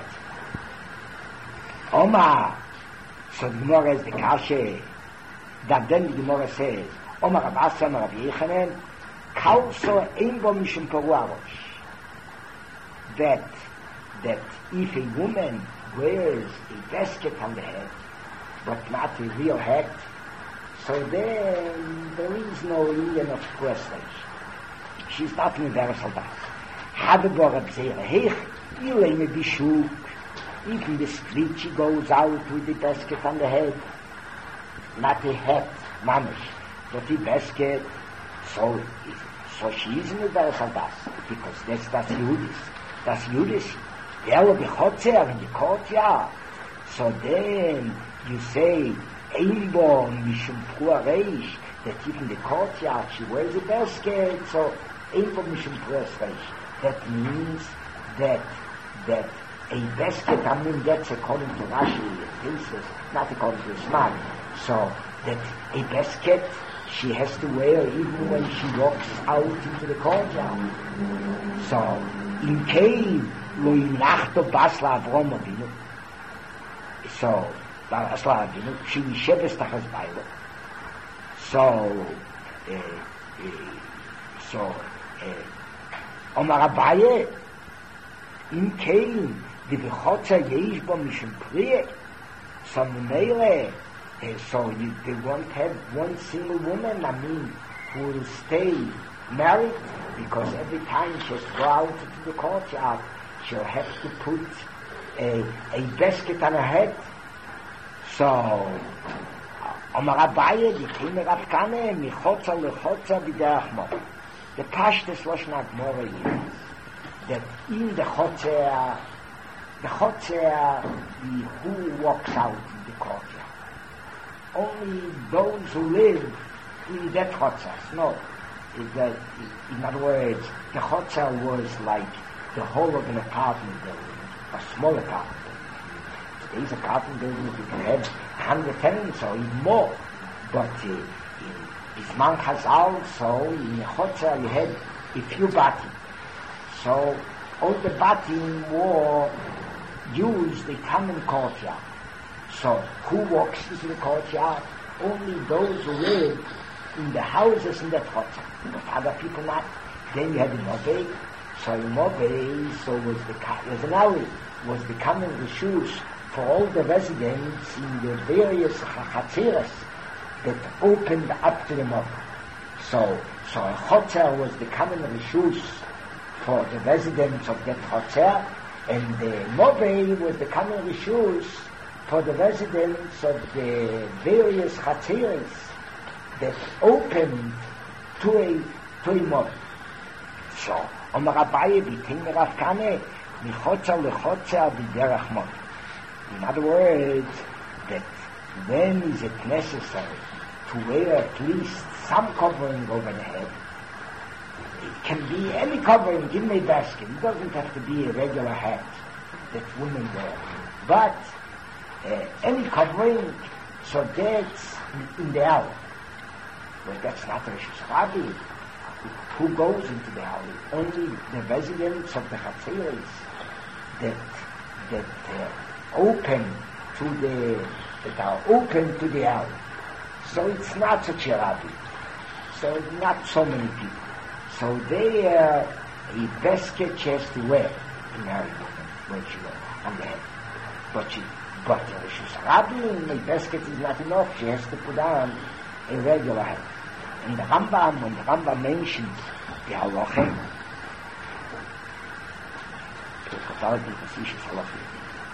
Oma, so the Gemara is the Kashe, that then the Gemara says, Oma Rabasa, Oma Rabbi Yechanan, Kalso Einbo Mishum Peruarosh. That, that if a woman wears a basket on the head, but not a real hat, so then there is no union of prestige. She's not universal das. Hadabor Abzeir Hech, Ilene Bishuk, even the street she goes out with the basket on the head, not a hat, mamish, but the basket, so, so she is universal das, because that's das Yehudis. Das Yehudis, der will be Chotzer in the courtyard. So then you say, Einbo Mishum Pruareish, that even the courtyard she wears a basket, so Einbo Mishum Pruareish. That means that that a basket, I mean that's according to Rashi, pieces, not according to Islam. So that a basket she has to wear even when she walks out into the courtyard. So in cave, lo inachto basla Avrom Avinu. So Basla Avinu, she yishebes tachas baylo. So, uh, uh, so, uh, Omar Abaye, in cave, the bechotza yeish bo mishum priye. So Meile, uh, so you, they won't have one single woman, I mean, who will stay married, because every time she has to go out into the courtyard, she'll have to put a, a basket on her head. So, Omar Abaye, the Kine Rav Kane, Michotza Lechotza B'derach Mo. The Pashtus Lashon Gemara is that in the Chotzer, the Chotzer, who walks out in the courtyard? Only those who live in that Chotzer. No. That, in other words, the Chotzer was like the whole of an apartment building, a small apartment building. Today's apartment buildings, you can have a hundred tenants or even more. But uh, in Bisman Chazal, so in the Chotzer you had a few batim. So all the batim were used a common courtyard. So who walks into the courtyard? Only those who live in the houses in that Chotzer. But other people not. Then you had the Mobay. So in Mobay, so was the was an alley, was the common reshus for all the residents in the various chatzeres that opened up to the Mobay. So, so a Chotzer was the common reshus for the residents of that Chotzer, and the Mobay was the common reshus for the residents of the various chatzeres that opened to a toimor. So, Omer Abaye, biting Rav Kane, michotzer lechotzer b'derech mon. In other words, that when is it necessary to wear at least some covering over the head? It can be any covering, give me a basket. It doesn't have to be a regular hat that women wear. But uh, any covering, so that's in the alley. But that's not Rosh Hashanah. Who goes into the alley? Only the residents of the Chatzeros that that uh, open to the that are open to the alley. So it's not such a rabbi. So not so many people. So they uh, a basket she has to wear to marry woman when she wears on the head. But she but uh, she's a rabbi, a basket is not enough. She has to put on a regular hat. And the Rambam, when the Rambam mentions the halachim, the Chazal, the Chassidus halachim.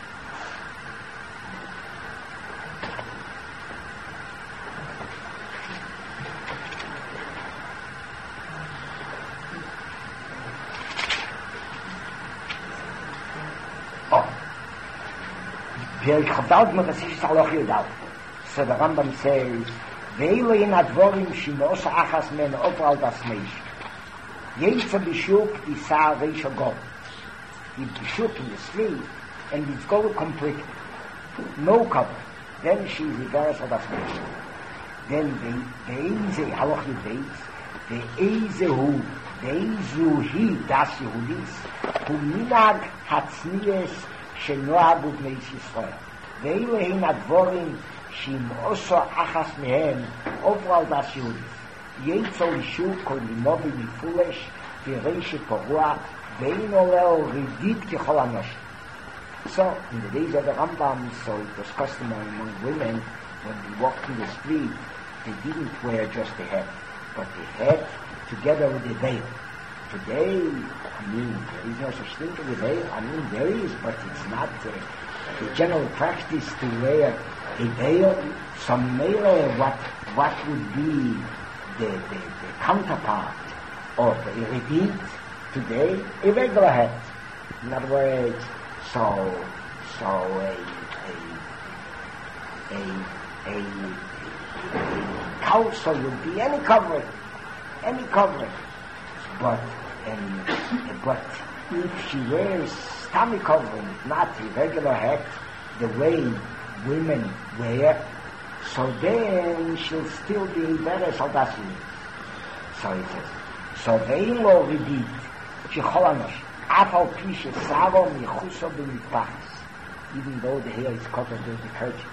Oh, the Chazal, the Chassidus halachim. So the Rambam says, ואילו אין הדבורים שמאוס אחס מן אופר על דסמייש. יצא בשוק יישא ריש הגול. He's בשוק in the street and he's go completely. No cover. Then she's reversed על דסמייש. Then ואיזה, הלוך יבייס, ואיזה הוא, ואיזה היא דס יהודיס, הוא מנהג הצניאס שנוהגו בני ישראל. ואילו אין הדבורים שאם עושו אחס מהם עוברו על דס יהודיס. יצא לשוק כל לימובי מפולש ורישי פרוע ואין עולה רידית ככל אנושים. So, in the days of the Rambam, so it was customary among women, when they walked in the street, they didn't wear just the hat, but the hat together with the veil. Today, I mean, there is no such thing as a veil. I mean, there is, but it's not uh, the general practice to wear a veil. Some mele, what what would be the, the, the counterpart of a repeat today? A regular hat. In other words, so so a a a, a, a council would be any covering, any covering. But and but if she wears stomach covering, not a regular hat, the way women wear, so then she'll still be better soldatin. So it says, so vein lo ridit, she cholanosh, afal pishe savo michuso b'mitpachas, even though the hair is covered with the kerchief.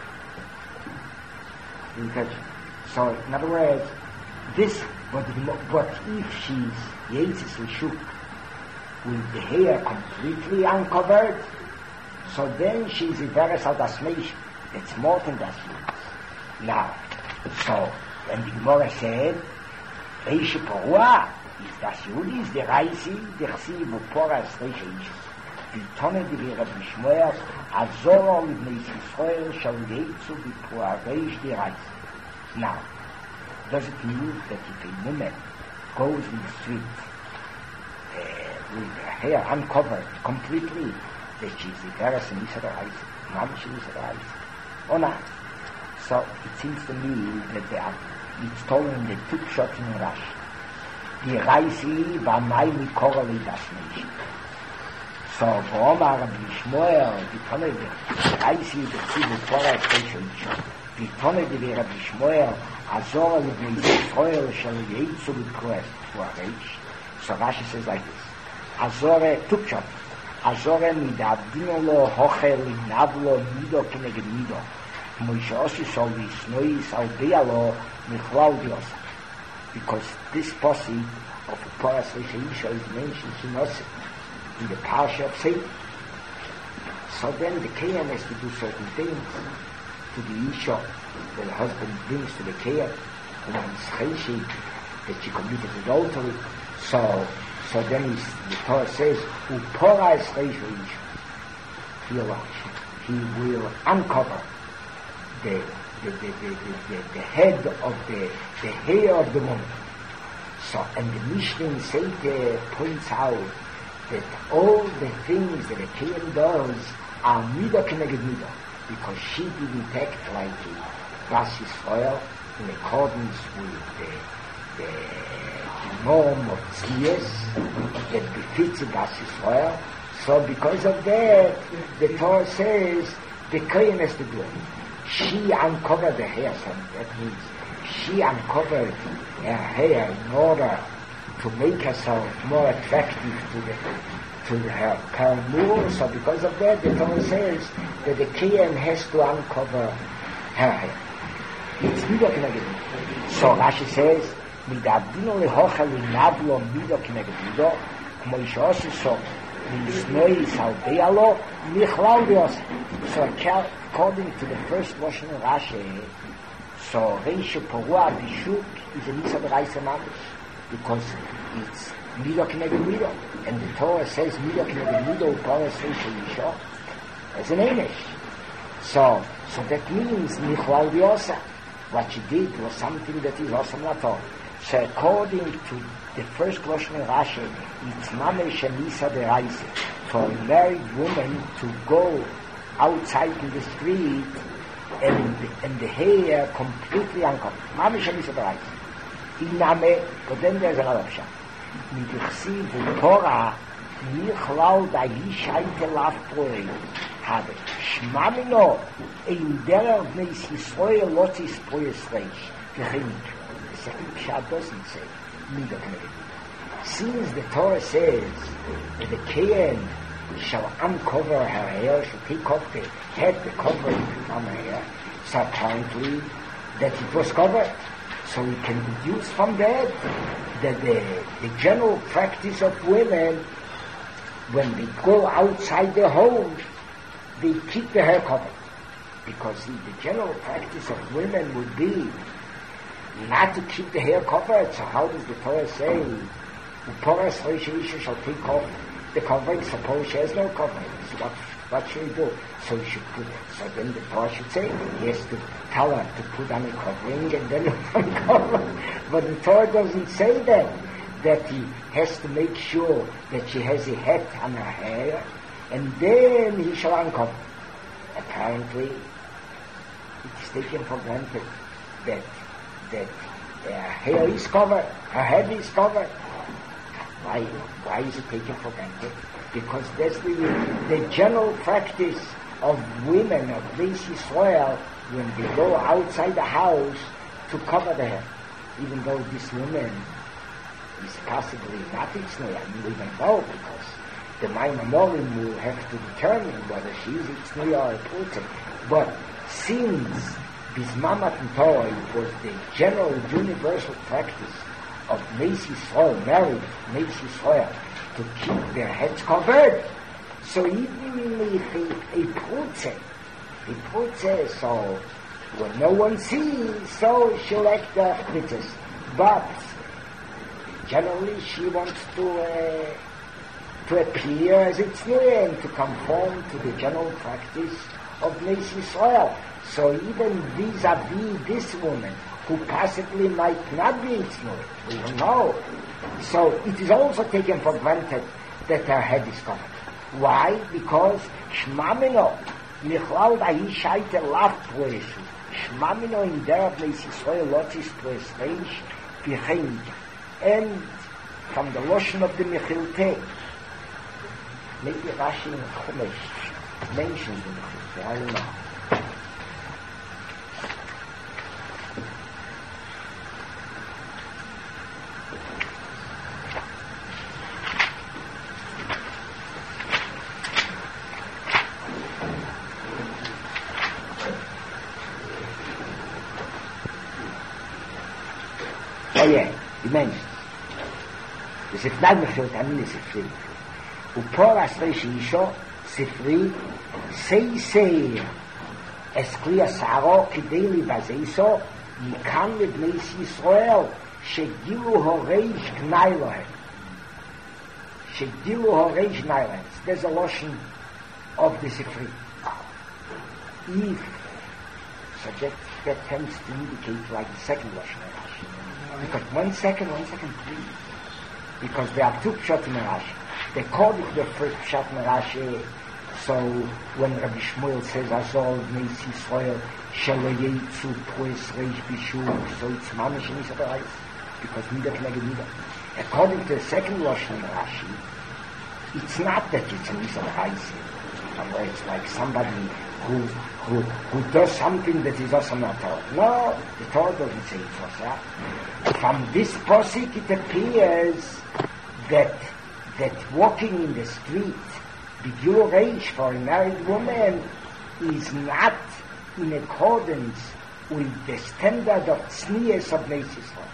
The kerchief. So in other words, this, but, but if she's yetzis l'shuk, with the hair completely uncovered, so then she's a very saldasmeish. It's more than das Yudis. Now, so, when the Gemara said, Reishe Porua, is das Yudis, the Reisi, the Chsiv, the Porah, is Reishe Ishis. The Tone, the Rabbi Shmuel, Azoro, with Neis Yisrael, shall Yeitzu, the Porah, Reish, the Reisi. Now, does it mean that if a woman goes in the street uh, with her hair uncovered completely, that she's a very Sinisa Reisi? Not she is a Reisi. Or not. So it seems to me that they are, it's told in the two shots in Rashi. The Reisi va mai mikorali das nation. So V'omar Rabbi Shmuel, the Tone the Reisi the Tzivu Torah station show. The Tone the Rabbi Shmuel Azor l'bnei Yisrael shall yeitzu l'kroes to a reich. So Rashi says like this. Azor two shots. Azore midavdino lo hochel navlo mido keneged mido. Moishe sol visnois al dialo michlaudios. Because this posse of the Porah Isha is mentioned in us in the Parsha of Satan. So then the Kayan has to do certain things to the Isha that the husband brings to the Kayan, and on Cheshi that she committed adultery. So So then he's, the Torah says, Upora is Reish He will uncover the the, the, the, the, the the head of the the hair of the woman. So, and the Mishnah in Seite points out that all the things that a Kayan does are Midah Keneged Midah, because she didn't act like a Bas Yisrael in accordance with the, the norm of Tznius that befits a Bas Yisrael. So because of that, the Torah says the Kayan has to do it. She uncovered the hair, so that means she uncovered her hair in order to make herself more attractive to the to her paramour. So because of that, the Torah says that the Kayan has to uncover her hair. It's Midah Keneged. So Rashi says, Midabino lehocha linablo Midah Keneged Midah, Kmo Yishosu so Nisnoi Salbealo Michlal Dios. So according to the first Lashon of Rashi, so Reisha Porua Bishuk is a Nisa B'Raisa Mamish, because it's Midah Keneged Midah, and the Torah says Midah Keneged Midah Uparas Reisha Yisho as an Enish. So, so that means Michlal Diosa. What she did was something that is awesome at all. So according to the first Lashon of Rashi, it's Mamish and Nisa B'Raisa for a married woman to go outside in the street and and the hair completely uncovered. Mamish and Nisa B'Raisa. Iname, but then there's another option. Mitchsiv the Torah Michlal Da'ishaite Lav Poel Habe Shmamino in der Bnei Yisrael Lotis Poes Reish Gechinik. The second Pshat doesn't say Midah Keneged. Since the Torah says that the Kayan shall uncover her hair, shall take off the head, the covering from her hair, so apparently that it was covered. So we can deduce from that that the, the general practice of women, when they go outside their home, they keep their hair covered. Because the, the general practice of women would be not to keep the hair covered. So how does the Torah say, Uparas Reisha Yisha shall take off the covering? Suppose she has no covering. So what, what should he do? So he should put, so then the Torah should say he has to tell her to put on a covering and then uncover. But the Torah doesn't say that, that he has to make sure that she has a hat on her hair and then he shall uncover. Apparently, it's taken for granted that that her hair is covered, her head is covered. Why, why is it taken for granted? Because that's the, the general practice of women of Bnei Yisrael when they go outside the house to cover their hair. Even though this woman is possibly not Itznoi, I mean, we don't know, because the Maimorim will have to determine whether she is Itznoi or a Prutim. But since Bisman Matan Torah, it was the general universal practice of Bnei Yisrael, married Bnei Yisrael, to keep their heads covered. So even if a, a Prutze, a Prutze, so when no one sees, so she'll act the Pritzes. But generally she wants to uh, to appear as it's new and to conform to the general practice of Bnei Yisrael. So even vis-a-vis this woman, who possibly might not be Itznoi, we don't know. So it is also taken for granted that her head is covered. Why? Because Shmamino, Michlal Da'ishaite Lav Poesu, Shmamino in der Bnei Yisrael Lotis Poes Reish Gechinik. And from the Lashon of the Mechilte, maybe Rashi in Chumash mentions the Mechilte, I don't know. Oh yeah, he mentions. The Sifnad Mechilte, I mean the Sifri. Uporas Reish Yisho, Sifri, Sei Sei, Eskliya Saro, Kideli Bazeiso, Yikan Lebnei Yisrael, Shegilu Horeish Gnai Lohem. Shegilu Horeish Gnai Lohem. There's a lotion of the Sifri. If, so that, that tends to indicate like the second lotion of Rashi. Because one second, one second, please. Because there are two pshat in Rashi. They call it the first pshat in Rashi. So when Rabbi Shmuel says, "Azol Neis Yisrael shelo yitzu poes reish b'shuv," so it's mamish in Israel, because neither can neither. According to the second Lashon in Rashi, it's not that it's an Israel. Where it's like somebody who who who does something that is also not Torah. No, the Torah doesn't say it's also. From this posik it appears that that walking in the street, b'gilur reish for a married woman, is not in accordance with the standard of tznius of Neis Yisrael.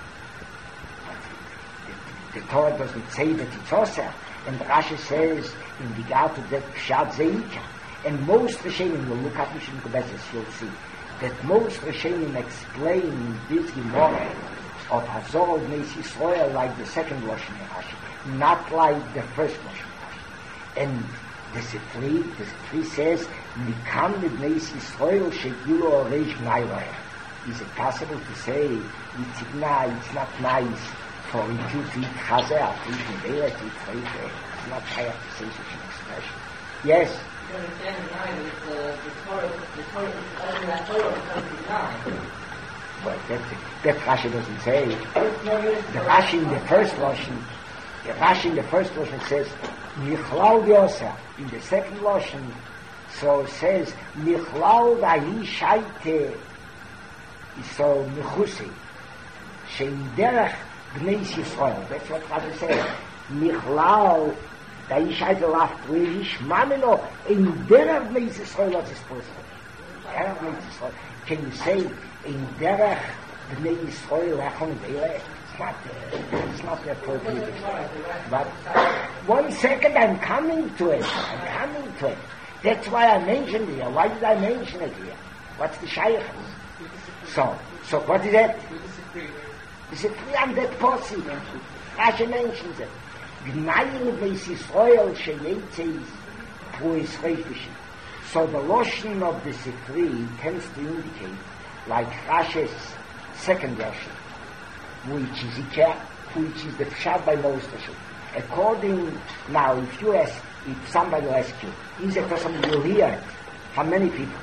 The, the Torah doesn't say that it's also. And Rashi says in regard to that pshat zeika, and most Rishonim, we'll look at Mishnah Kobetzes, you'll see that most Rishonim explain this Gemara of Hazor of Neis Yisrael like the second Lashon Rashi, not like the first Lashon Rashi. And the Sifri, the Sifri says, "Mikam mit Neis Yisrael shegilu oreish gnayloya." Is it possible to say it's not, it's not nice for a Jew to eat chazer, to eat nevela, to eat freife? It's not fair to say such an expression. Yes. You understand now that the, the Torah, the Torah, the that Torah becomes nine. Well, that, that Rashi doesn't say. The Rashi in the first Lashon, the Rashi in the first Lashon says, Nichlal Yosa. In the second Lashon, so it says, Nichlal Vahi Shaite, so Mechusi, Shein Derech Bnei Yisrael. That's what Rashi says. Nichlal da ich also lacht, wo ich mamelo in der Bnei Yisrael was is possible. Der Bnei Yisrael. Can you say in der Bnei Yisrael lachon vele? It's not, uh, it's not the appropriate. But one second, I'm coming to it. I'm coming to it. That's why I mentioned it here. Why did I mention it here? What's the shaykh? So, so what is that? It's a free on that posse. Rashi mentions it. Gnayim Neis Yisrael sheyetzes poes reish. So the Lashon of the Sifri tends to indicate, like Rashi's second Lashon, which is Ikea, which is the Pshat by most Lashon. According, now if you ask, if somebody will ask you, is a person you hear it from many people,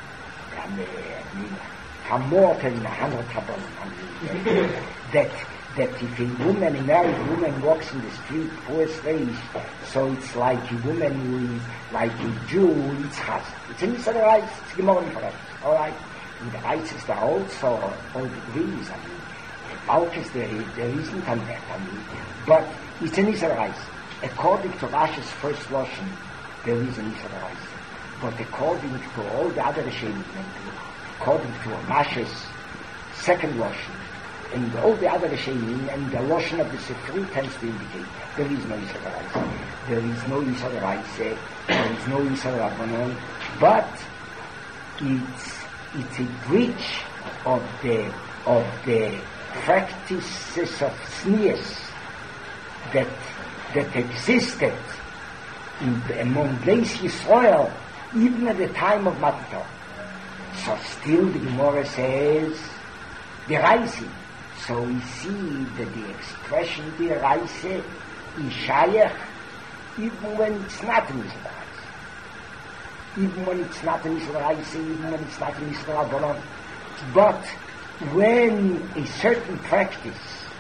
from more than a hundred people, that that if a woman, a married woman walks in the street, poor slaves, so it's like a woman who is like a Jew who eats chaz. It's in the rights, it's Gemara for it. All right. In the rights is there also all degrees. I mean, the bulk is there, there isn't on that. I mean, but it's in Israel rights. According to Rashi's first Lashon, there is an Israel rights. But according to all the other Rishonim, according to Rashi's second Lashon, and all the other Rishonim, and the Lashon of the Sifri tends to indicate there is no Yisrael Reis. There is no Yisrael Reis, there is no Yisrael Rabbanon, but it's it's a breach of the of the practices of tznius that that existed in the, among Beis Yisrael even at the time of Matan Torah. So still the Gemara says the Reisi. So we see that the expression the Reise is Shayach even when it's not in Israel Reise. Even when it's not in Israel Reise, even when it's not in Israel Rabbanon. But when a certain practice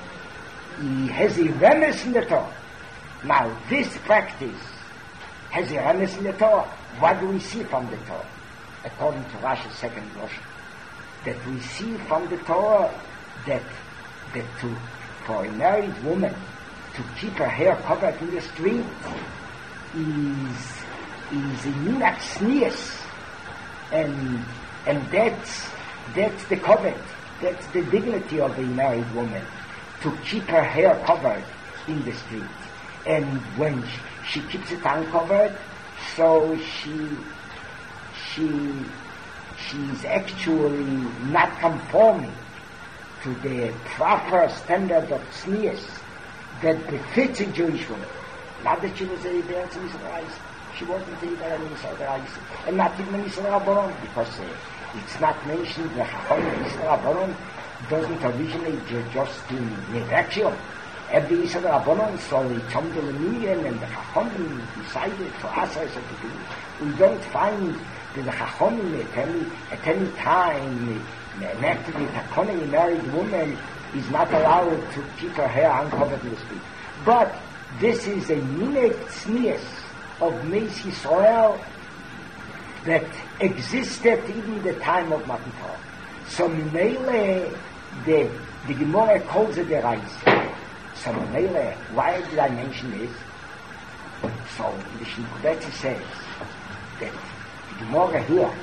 he has a remes in the Torah. Now this practice has a remes in the Torah. What do we see from the Torah? According to Rashi's second Lashon, that we see from the Torah that that to, for a married woman to keep her hair covered in the street is is a minak tznius, and and that's that's the covet, that's the dignity of a married woman, to keep her hair covered in the street. And when she, she keeps it uncovered, so she she she's actually not conforming to the proper standard of tznius that befits a Jewish woman. Not that she was a Beretz Yisrael, she wasn't even a Yisrael, and not even a Yisrael Rabbanon, because uh, it's not mentioned in the Chacham Yisrael Rabbanon doesn't originate just in Nevachium. Every Yisrael Rabbanon saw the Chomdel and the Chachomim decided for us as to do. We don't find that the Chachomim at any, at any time, naturally, a married woman is not allowed to keep her hair uncovered in the street. But this is a minute tznius of Meis Yisrael that existed even in the time of Matan Torah. So Mele, the the Gemara calls it the Reise. So Mele, why did I mention this? So the Shnikubetzi says that the Gemara here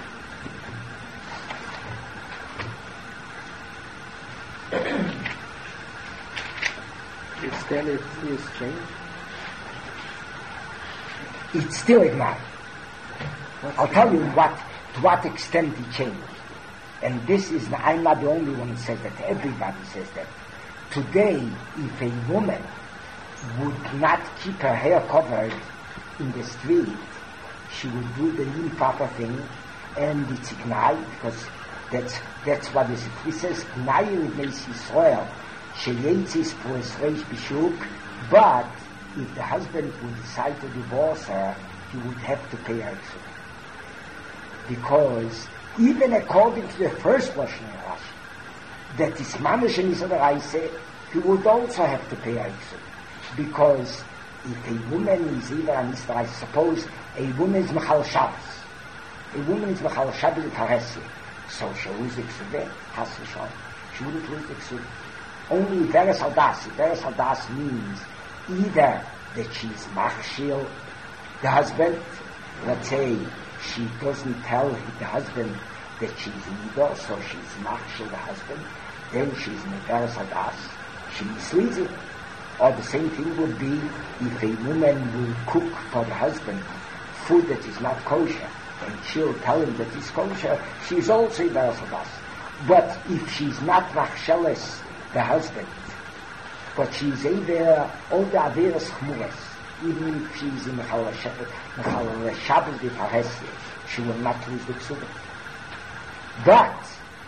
Still it is changed? It's still ignored. I'll tell you what, to what extent it changed. And this is, I'm not the only one who says that, everybody says that. Today, if a woman would not keep her hair covered in the street, she would do the improper thing, and it's ignored, because that's, that's what is it. He says, Gnai Meis Yisrael, sheyetzis poesreish bishuk, but if the husband would decide to divorce her, he would have to pay her extra. Because even according to the first Lashon Rashi, that is mamish and Yisrael, he would also have to pay her extra. Because if a woman is either an Israel, suppose a woman is Machal Shabbos, a woman is Machal Shabbos in Paresi, so she'll lose the extra, has to show. She wouldn't lose the extra. Only Veres Hadas. Veres Hadas means either that she's machshil the husband, let's say she doesn't tell the husband that she's Nida, so she's machshil the husband, then she's in Veres Hadas, she misleads him. Or the same thing would be if a woman will cook for the husband food that is not kosher, and she'll tell him that it's kosher, she's also in Veres Hadas. But if she's not machsheles the husband, but she's either all the Averas Chmuras, even if she's in the Shabbos de Parhesya, she will not lose the Ksubah. But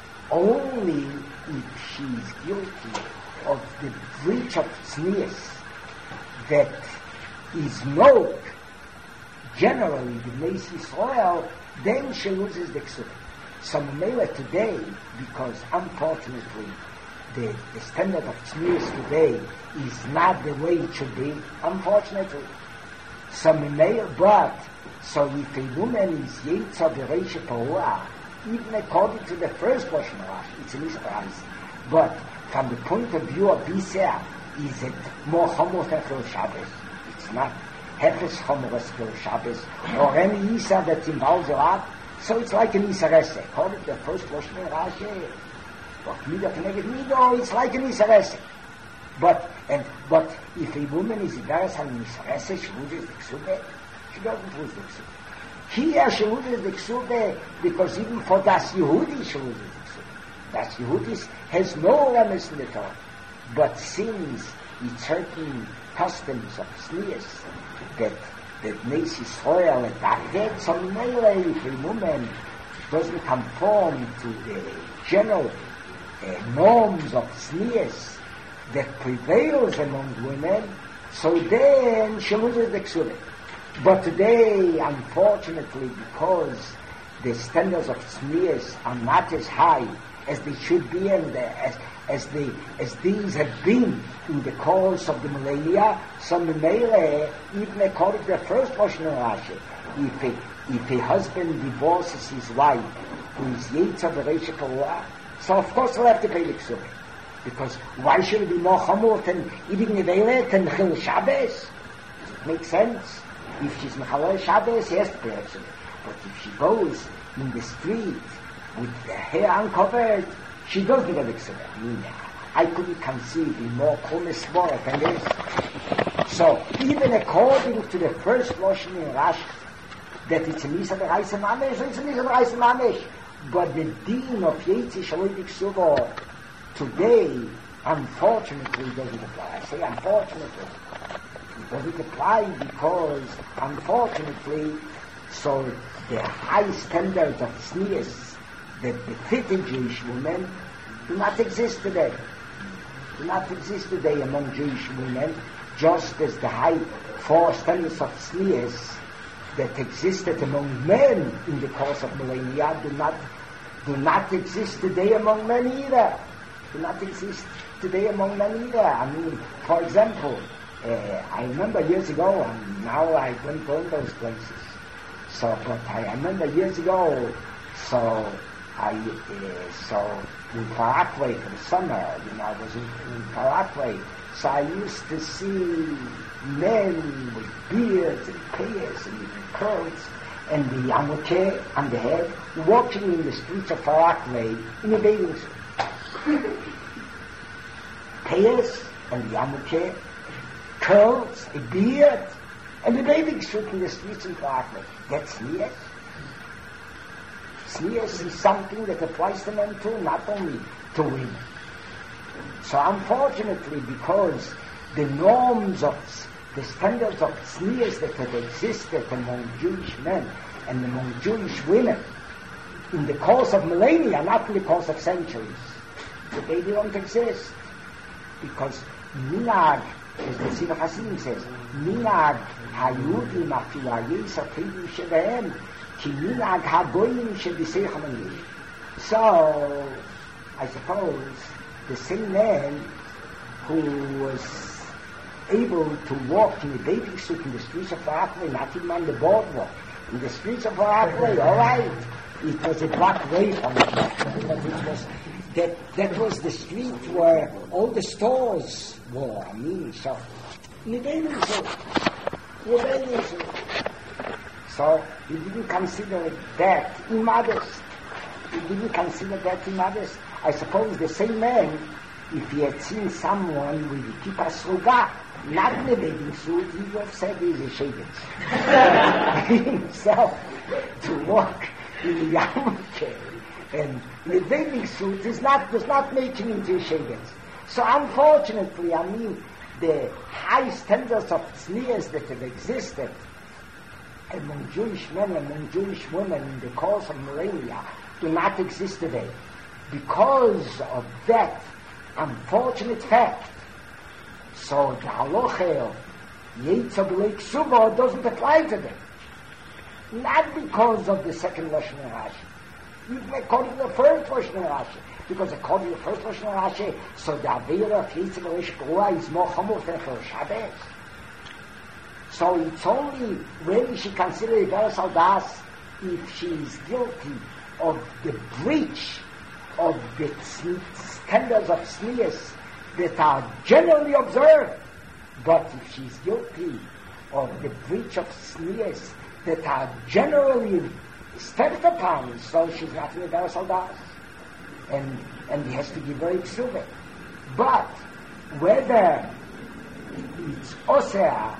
only if she's guilty of the breach of Tznius that is known generally the Meis Yisrael, then she loses the Ksubah. So Mela today, because unfortunately The, the standard of tznius today is not the way it should be, unfortunately. Some male, but so if a woman is yetza b'reisha pa'ua, even according to the first Lashon Rashi, it's an Israel. But from the point of view of Biseh, is it more chomer than Chil Shabbos? It's not hefes chomer as Chil Shabbos, or any Isa that involves a lot. So it's like an Isarese. According to the first Lashon Rashi, but Mida connected Mido, it's like an Isarese. But and but if a woman is Ibaras and Isarese, she loses the Ksubeh. She doesn't lose the Ksubeh. Here she loses the Ksubeh because even for Das Yehudi she loses the Ksubeh. Das Yehudi has no remes in the Torah. But since it's certain customs of Tznius that that Meis Yisrael and that that some Meile, if a woman doesn't conform to the general Uh, norms of tznius that prevails among women, so then she loses the ksubah. But today, unfortunately, because the standards of tznius are not as high as they should be, and uh, as as they as these have been in the course of the millennia, some mele, even according to the first Lashon Rashi, if a if a husband divorces his wife who is yetza b'reisha pa'ua, so of course he'll have to pay the ksubah. Because why should it be more chamor than even Nevelet and Chil Shabbos? It makes sense. If she's Mechalel Shabbos, he has to pay the ksubah. But if she goes in the street with the hair uncovered, she doesn't get the ksubah. I couldn't conceive a more kumis more than this. So even according to the first Lashon in Rashi, that it's a Misa B'Reisa Mamesh, so it's a Misa B'Reisa Mamesh. But the deen of Yetzi Shaloi B'Ksubah today, unfortunately, doesn't apply. I say unfortunately. It doesn't apply because, unfortunately, so the high standards of tznius that befit a Jewish woman do not exist today. Do not exist today among Jewish women, just as the high four standards of tznius that existed among men in the course of millennia do not do not exist today among men either. Do not exist today among men either. I mean, for example, uh, I remember years ago, and now I don't go in those places. So, but I remember years ago, so I, uh, so in Paraguay for the summer, you know, I was in, in Paraguay, so I used to see men with beards and pears and curls and the yarmulke on the head walking in the streets of Paraguay in a bathing suit. Pears and the yarmulke, curls, a beard, and a bathing suit in the streets of Paraguay. That's tznius. Tznius is something that applies to men too, not only to women. So unfortunately, because the norms of, the standards of tznius that had existed among Jewish men and among Jewish women in the course of millennia, not in the course of centuries, today they don't exist. Because minag, as the Siva Hasidim says, minag hayudim afilu hayis afilu shebehem ki minag hagoyim shebiseicham hayis. So, I suppose, the same man who was able to walk in a bathing suit in the streets of Paraguay, not even on the boardwalk, in the streets of Paraguay, all right, it was a block away from it, but it was, that, that was the street where all the stores were, I mean, so, in the bathing suit, in the bathing suit. So, he didn't consider that immodest. He didn't consider that immodest. I suppose the same man, if he had seen someone with a kippah sruga, not in a bathing suit, he would have said he's a shegetz. Himself, to walk in a yarmulke and in a bathing suit is not, does not make him into a shegetz. So unfortunately, I mean, the high standards of tznius that have existed among Jewish men and among Jewish women in the course of millennia do not exist today. Because of that unfortunate fact, so the halacha of Yetzer B'lei Ksuba doesn't apply to them. Not because of the second Lashon Rashi, even according to the first Lashon Rashi. Because according to the first Lashon Rashi, so the Aveira of Yetzer B'lei Ksuba is more chomer than for Shabbos. So it's only when she considers Iberes al Das if she is guilty of the breach of the standards of tznius that are generally observed. But if she is guilty of the breach of tznius that are generally stepped upon, so she's not in the Iberes al Das. And, and he has to give her iksuva. But whether it's oseh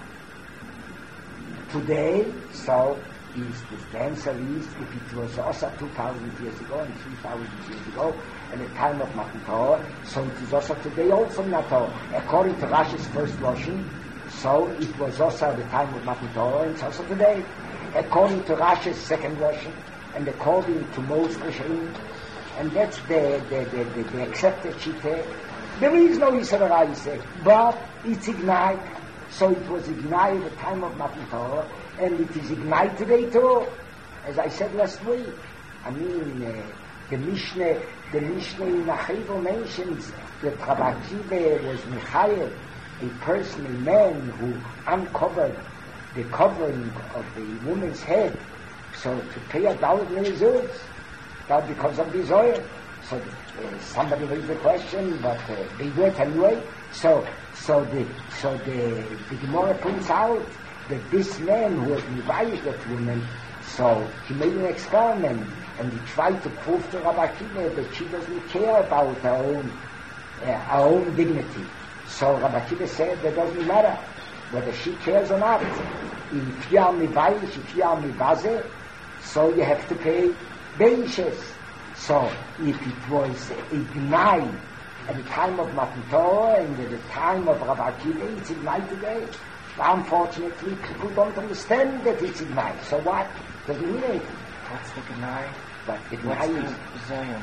today, so is the answer is if it was also two thousand years ago and three thousand years ago at the time of Matan Torah, so it is also today also not Torah. According to Rashi's first Lashon, so it was also at the time of Matan Torah and it's also today. According to Rashi's second Lashon and according to most Rishonim, and that's the, the, the, the, the accepted Shiteh, there is no Yisrael Raise, but it's Ignai. So it was Ignai at the time of Matan Torah, and it is Ignai today too. As I said last week, I mean, uh, the Mishnah, the Mishnah in Achivo mentions that Rabbi Akiva was Michael, a person, a man who uncovered the covering of the woman's head, so to pay a dollar mezuzos, not because of this oil. So uh, somebody raised the question, but uh, they do it anyway. So, so the so the the Gemara points out that this man who had invited that woman, so he made an experiment and he tried to prove to Rabbi Akiva that she doesn't care about her own uh, her own dignity. So Rabbi Akiva said that doesn't matter whether she cares or not. If you are mivayish, if you are mivaze, so you have to pay beishes. So if it was a gnai at the time of Matan Torah and at the time of Rabbi Akiva, it's gnai today. Unfortunately, people don't understand that it's gnai. So what? Doesn't mean anything. What's the gnai? But the What's gnai is the Zion?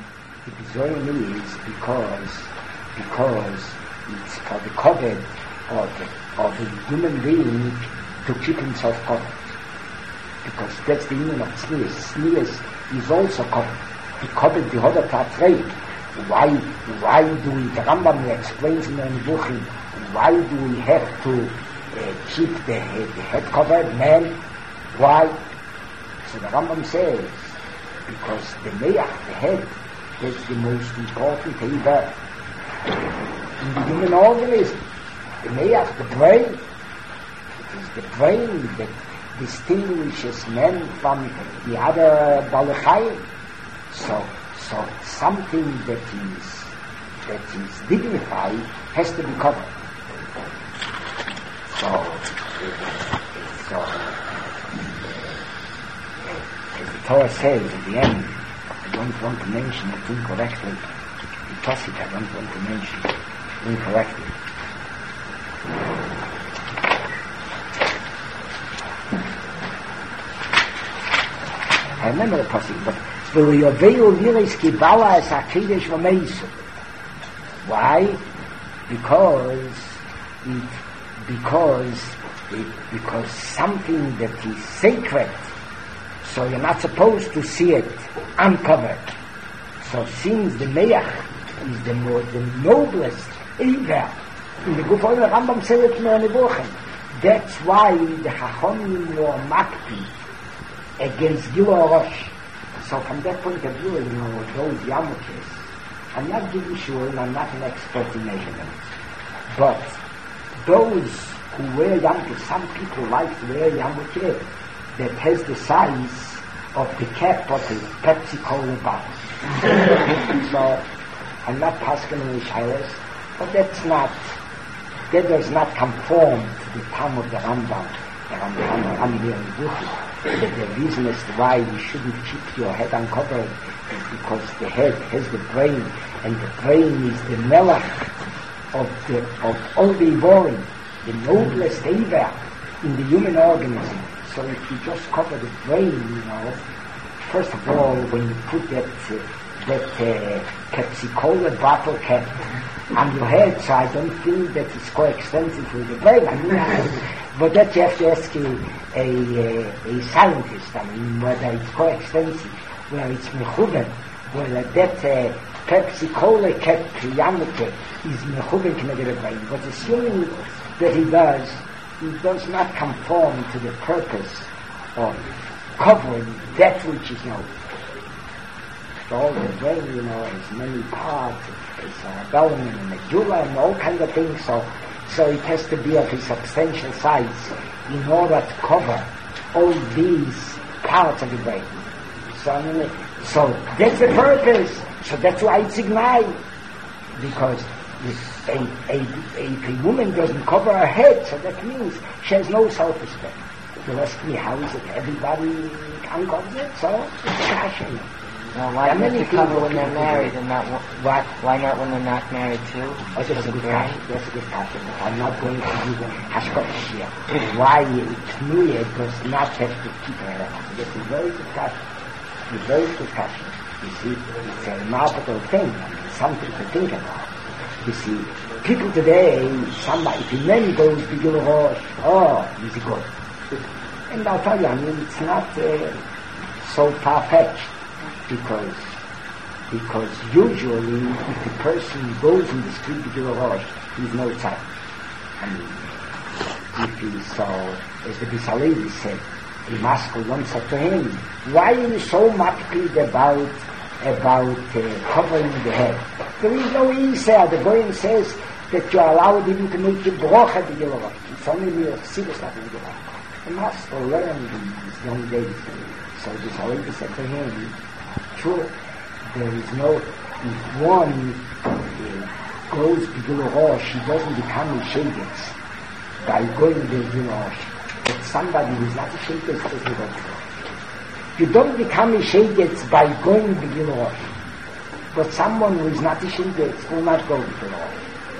The bizoyin is because because it's for the covered of of a human being to keep himself covered. Because that's the meaning of tznius. Tznius is also covered. He covered the other tatrei. Why why do we, the Rambam explains in the Nebuchim, why do we have to uh, keep the head, the head covered, man? Why? So the Rambam says, because the meach, the head, is the most important Teva in the human organism. The meach, the brain, it is the brain that distinguishes men from the other Balachayim. So, so something that is that is dignified has to be covered. So, so as the Torah says at the end, I don't want to mention it incorrectly. The Tosik I don't want to mention it incorrectly. I remember the Tosik, but why? Because it, because it, because something that is sacred, so you're not supposed to see it uncovered. So since the meach is the more, the noblest Eiver, in the Gufo the Rambam said it in the Nebuchim, that's why the Chachomim were makpi against Gilui Rosh. So from that point of view, you know, those yarmulkes, I'm not giving sure, and I'm not an expert in measurements, but those who wear yarmulkes, some people like to wear yarmulke that has the size of the cap of a Pepsi Cola bottle. So I'm not passing in the shaylas, but that's not, that does not conform to the time of the Rambam. The Rambam, Rambam, the reason as to why you shouldn't keep your head uncovered is because the head has the brain, and the brain is the melech of the of all the Iborim, the noblest Eiver in the human organism. So if you just cover the brain, you know, first of all, when you put that uh, that uh, Pepsi Cola bottle cap on your head, so I don't think that it's quite expensive for the brain. I mean, I, but that you have to ask a, a, a scientist, I mean, whether it's quite expensive, whether it's mechuben, whether that uh, Pepsi Cola cap, yarmulke, is mechuben connected to the brain. But assuming that he does, he does not conform to the purpose of covering that which is noble. All the brain, you know, has many parts, it's cerebellum and medulla and all kinds of things, so so it has to be of a substantial size in order to cover all these parts of the brain. So, so that's the purpose. So that's why it's ignited. Because if a, a, a, a woman doesn't cover her head, so that means she has no self-respect. You ask me, how is it everybody uncovers it? So it's a passion. Well, why do they cover when they're married and not what? Why not when they're not married too? Oh, that's a good question. That's a good question. I'm not going to do the hashkafish here. Why Tnuya does not have to keep her head up? That's a very good question. A very good question. You see, it's a remarkable thing. I mean, something to think about. You see, people today, somebody, if a man goes to Gilui Rosh, oh, he's good. And I'll tell you, I mean, it's not uh, so far-fetched. Because, because usually if the person goes in the street to Gilui Rosh, he's no tzad. I mean, if he saw, as the Bisalevi said, the master once said to him, why are you so much pleased about, about uh, covering the head? There is no Isa. The Goyim says that you allowed him to make a brocha to Gilui Rosh. It's only me, Chassidus not in Gilui Rosh. The master learned in his young days. So the Bisalevi said to him, true, there is no, if one uh, goes to Gilui Rosh, he doesn't become a Shegetz by going to Gilui Rosh. But somebody who is not a Shegetz doesn't go to Gilui Rosh. You don't become a Shegetz by going to Gilui Rosh. But someone who is not a Shegetz will not go to Gilui Rosh.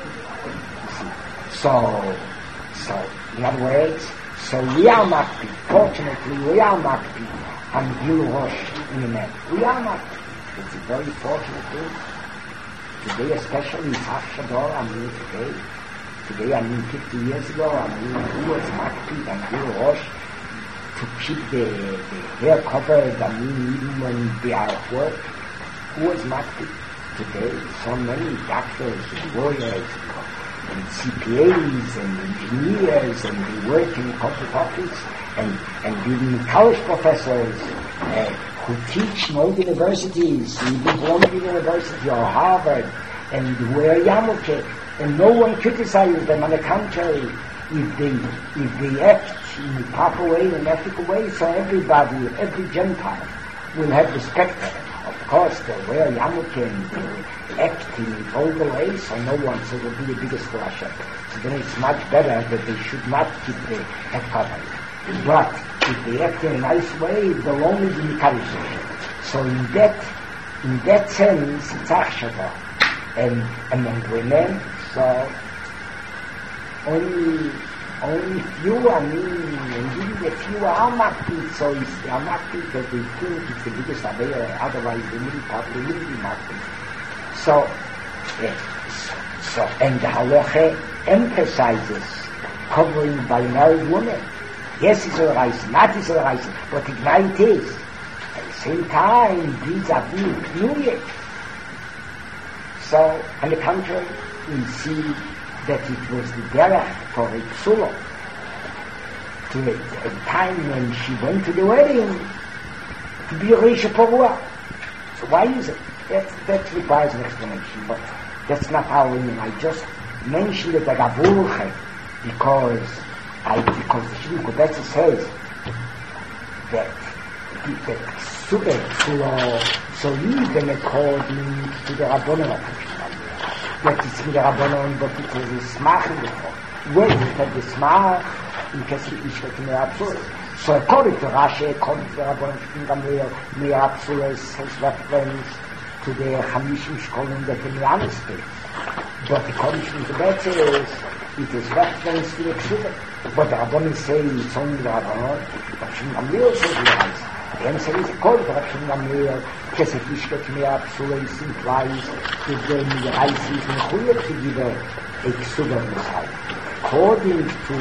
You see. So, so, in other words, so we are makpi. Fortunately, we are makpi. And Gilui Rosh in a man. We are not. It's a very fortunate thing. Today, especially in Hafshador, I mean today, today, I mean fifty years ago, I mean who was Makpid and who was to keep the, the hair covered, I mean even when they are at work, who was Makpid? Today, so many doctors and lawyers and C P As and engineers and they work in the corporate office and, and even college professors uh, who teach in all the universities, even Columbia University or Harvard, and who wear yarmulke, and no one criticizes them. On the contrary, if they if they act in a proper way, in an ethical way, so everybody, every Gentile will have respect for them. Of course, they'll wear yarmulke and they'll act in a vulgar way, so no one, so they'll be the biggest flasher. So then it's much better that they should not keep the head covered. But if they act in a nice way, they'll only be encouraged. So in that, in that sense, it's achshava. And among women, so only, only few, I mean, and even the few are makpid, so it's they are makpid that they think it's the biggest aveira, otherwise they wouldn't probably wouldn't be makpid. So, yes, so, and the halacha emphasizes covering by married women. Yes, it's a rice, not it's a rice, but it might is. At the same time, these are being included. So, on the contrary, we see that it was the derech for a psula to a, a time when she went to the wedding to be a Risha Porua. So why is it? That, that requires an explanation, but that's not our meaning. I just mentioned it as a Gavulche because I, because the Shri Kubetzi says that that psula, so even according to the Rabbanon, that it's with the Rabbanon, but it was a smach in the form. Where is it the smach? In case it is getting a psula. So according to Rashi, according to the Rabbanon, Shkin Gamliel, Mea psula is his reference to the Chamishim Shkolim that the Mianis speak. But according to the Kubetzi is, it is reference to the psula. But the Rabbanon say it's only the Rabbanon, but Shkin Gamliel says the rice. The answer is according to Shkin Gamliel, Kesef Ishket Mea psula is implies that the rice is mechuyet to give a ksuba in his life. According to,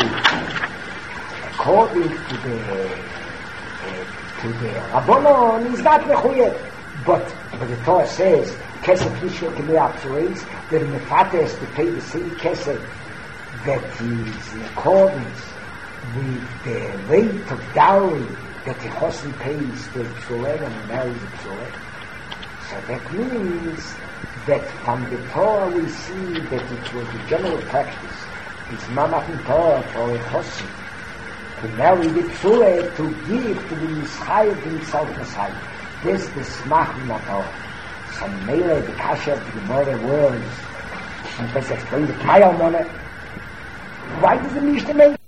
according to the, uh, to the Rabbanon, is not mechuyet. But, but the Torah says, Kesef Ishket Mea psula is that the Mefata has to pay the same Kesef that is in accordance with the rate of dowry that the husband pays to the psula and marries the psula. So that means that from the Torah we see that it was the general practice, it's mamach in Torah for a husband to marry the psula, to give, to be mischayev himself aside. This is the smach in the Torah. So Mele, the kasha of the Gemara words, and let's explain the Maya Mona. Why does the Mishnah make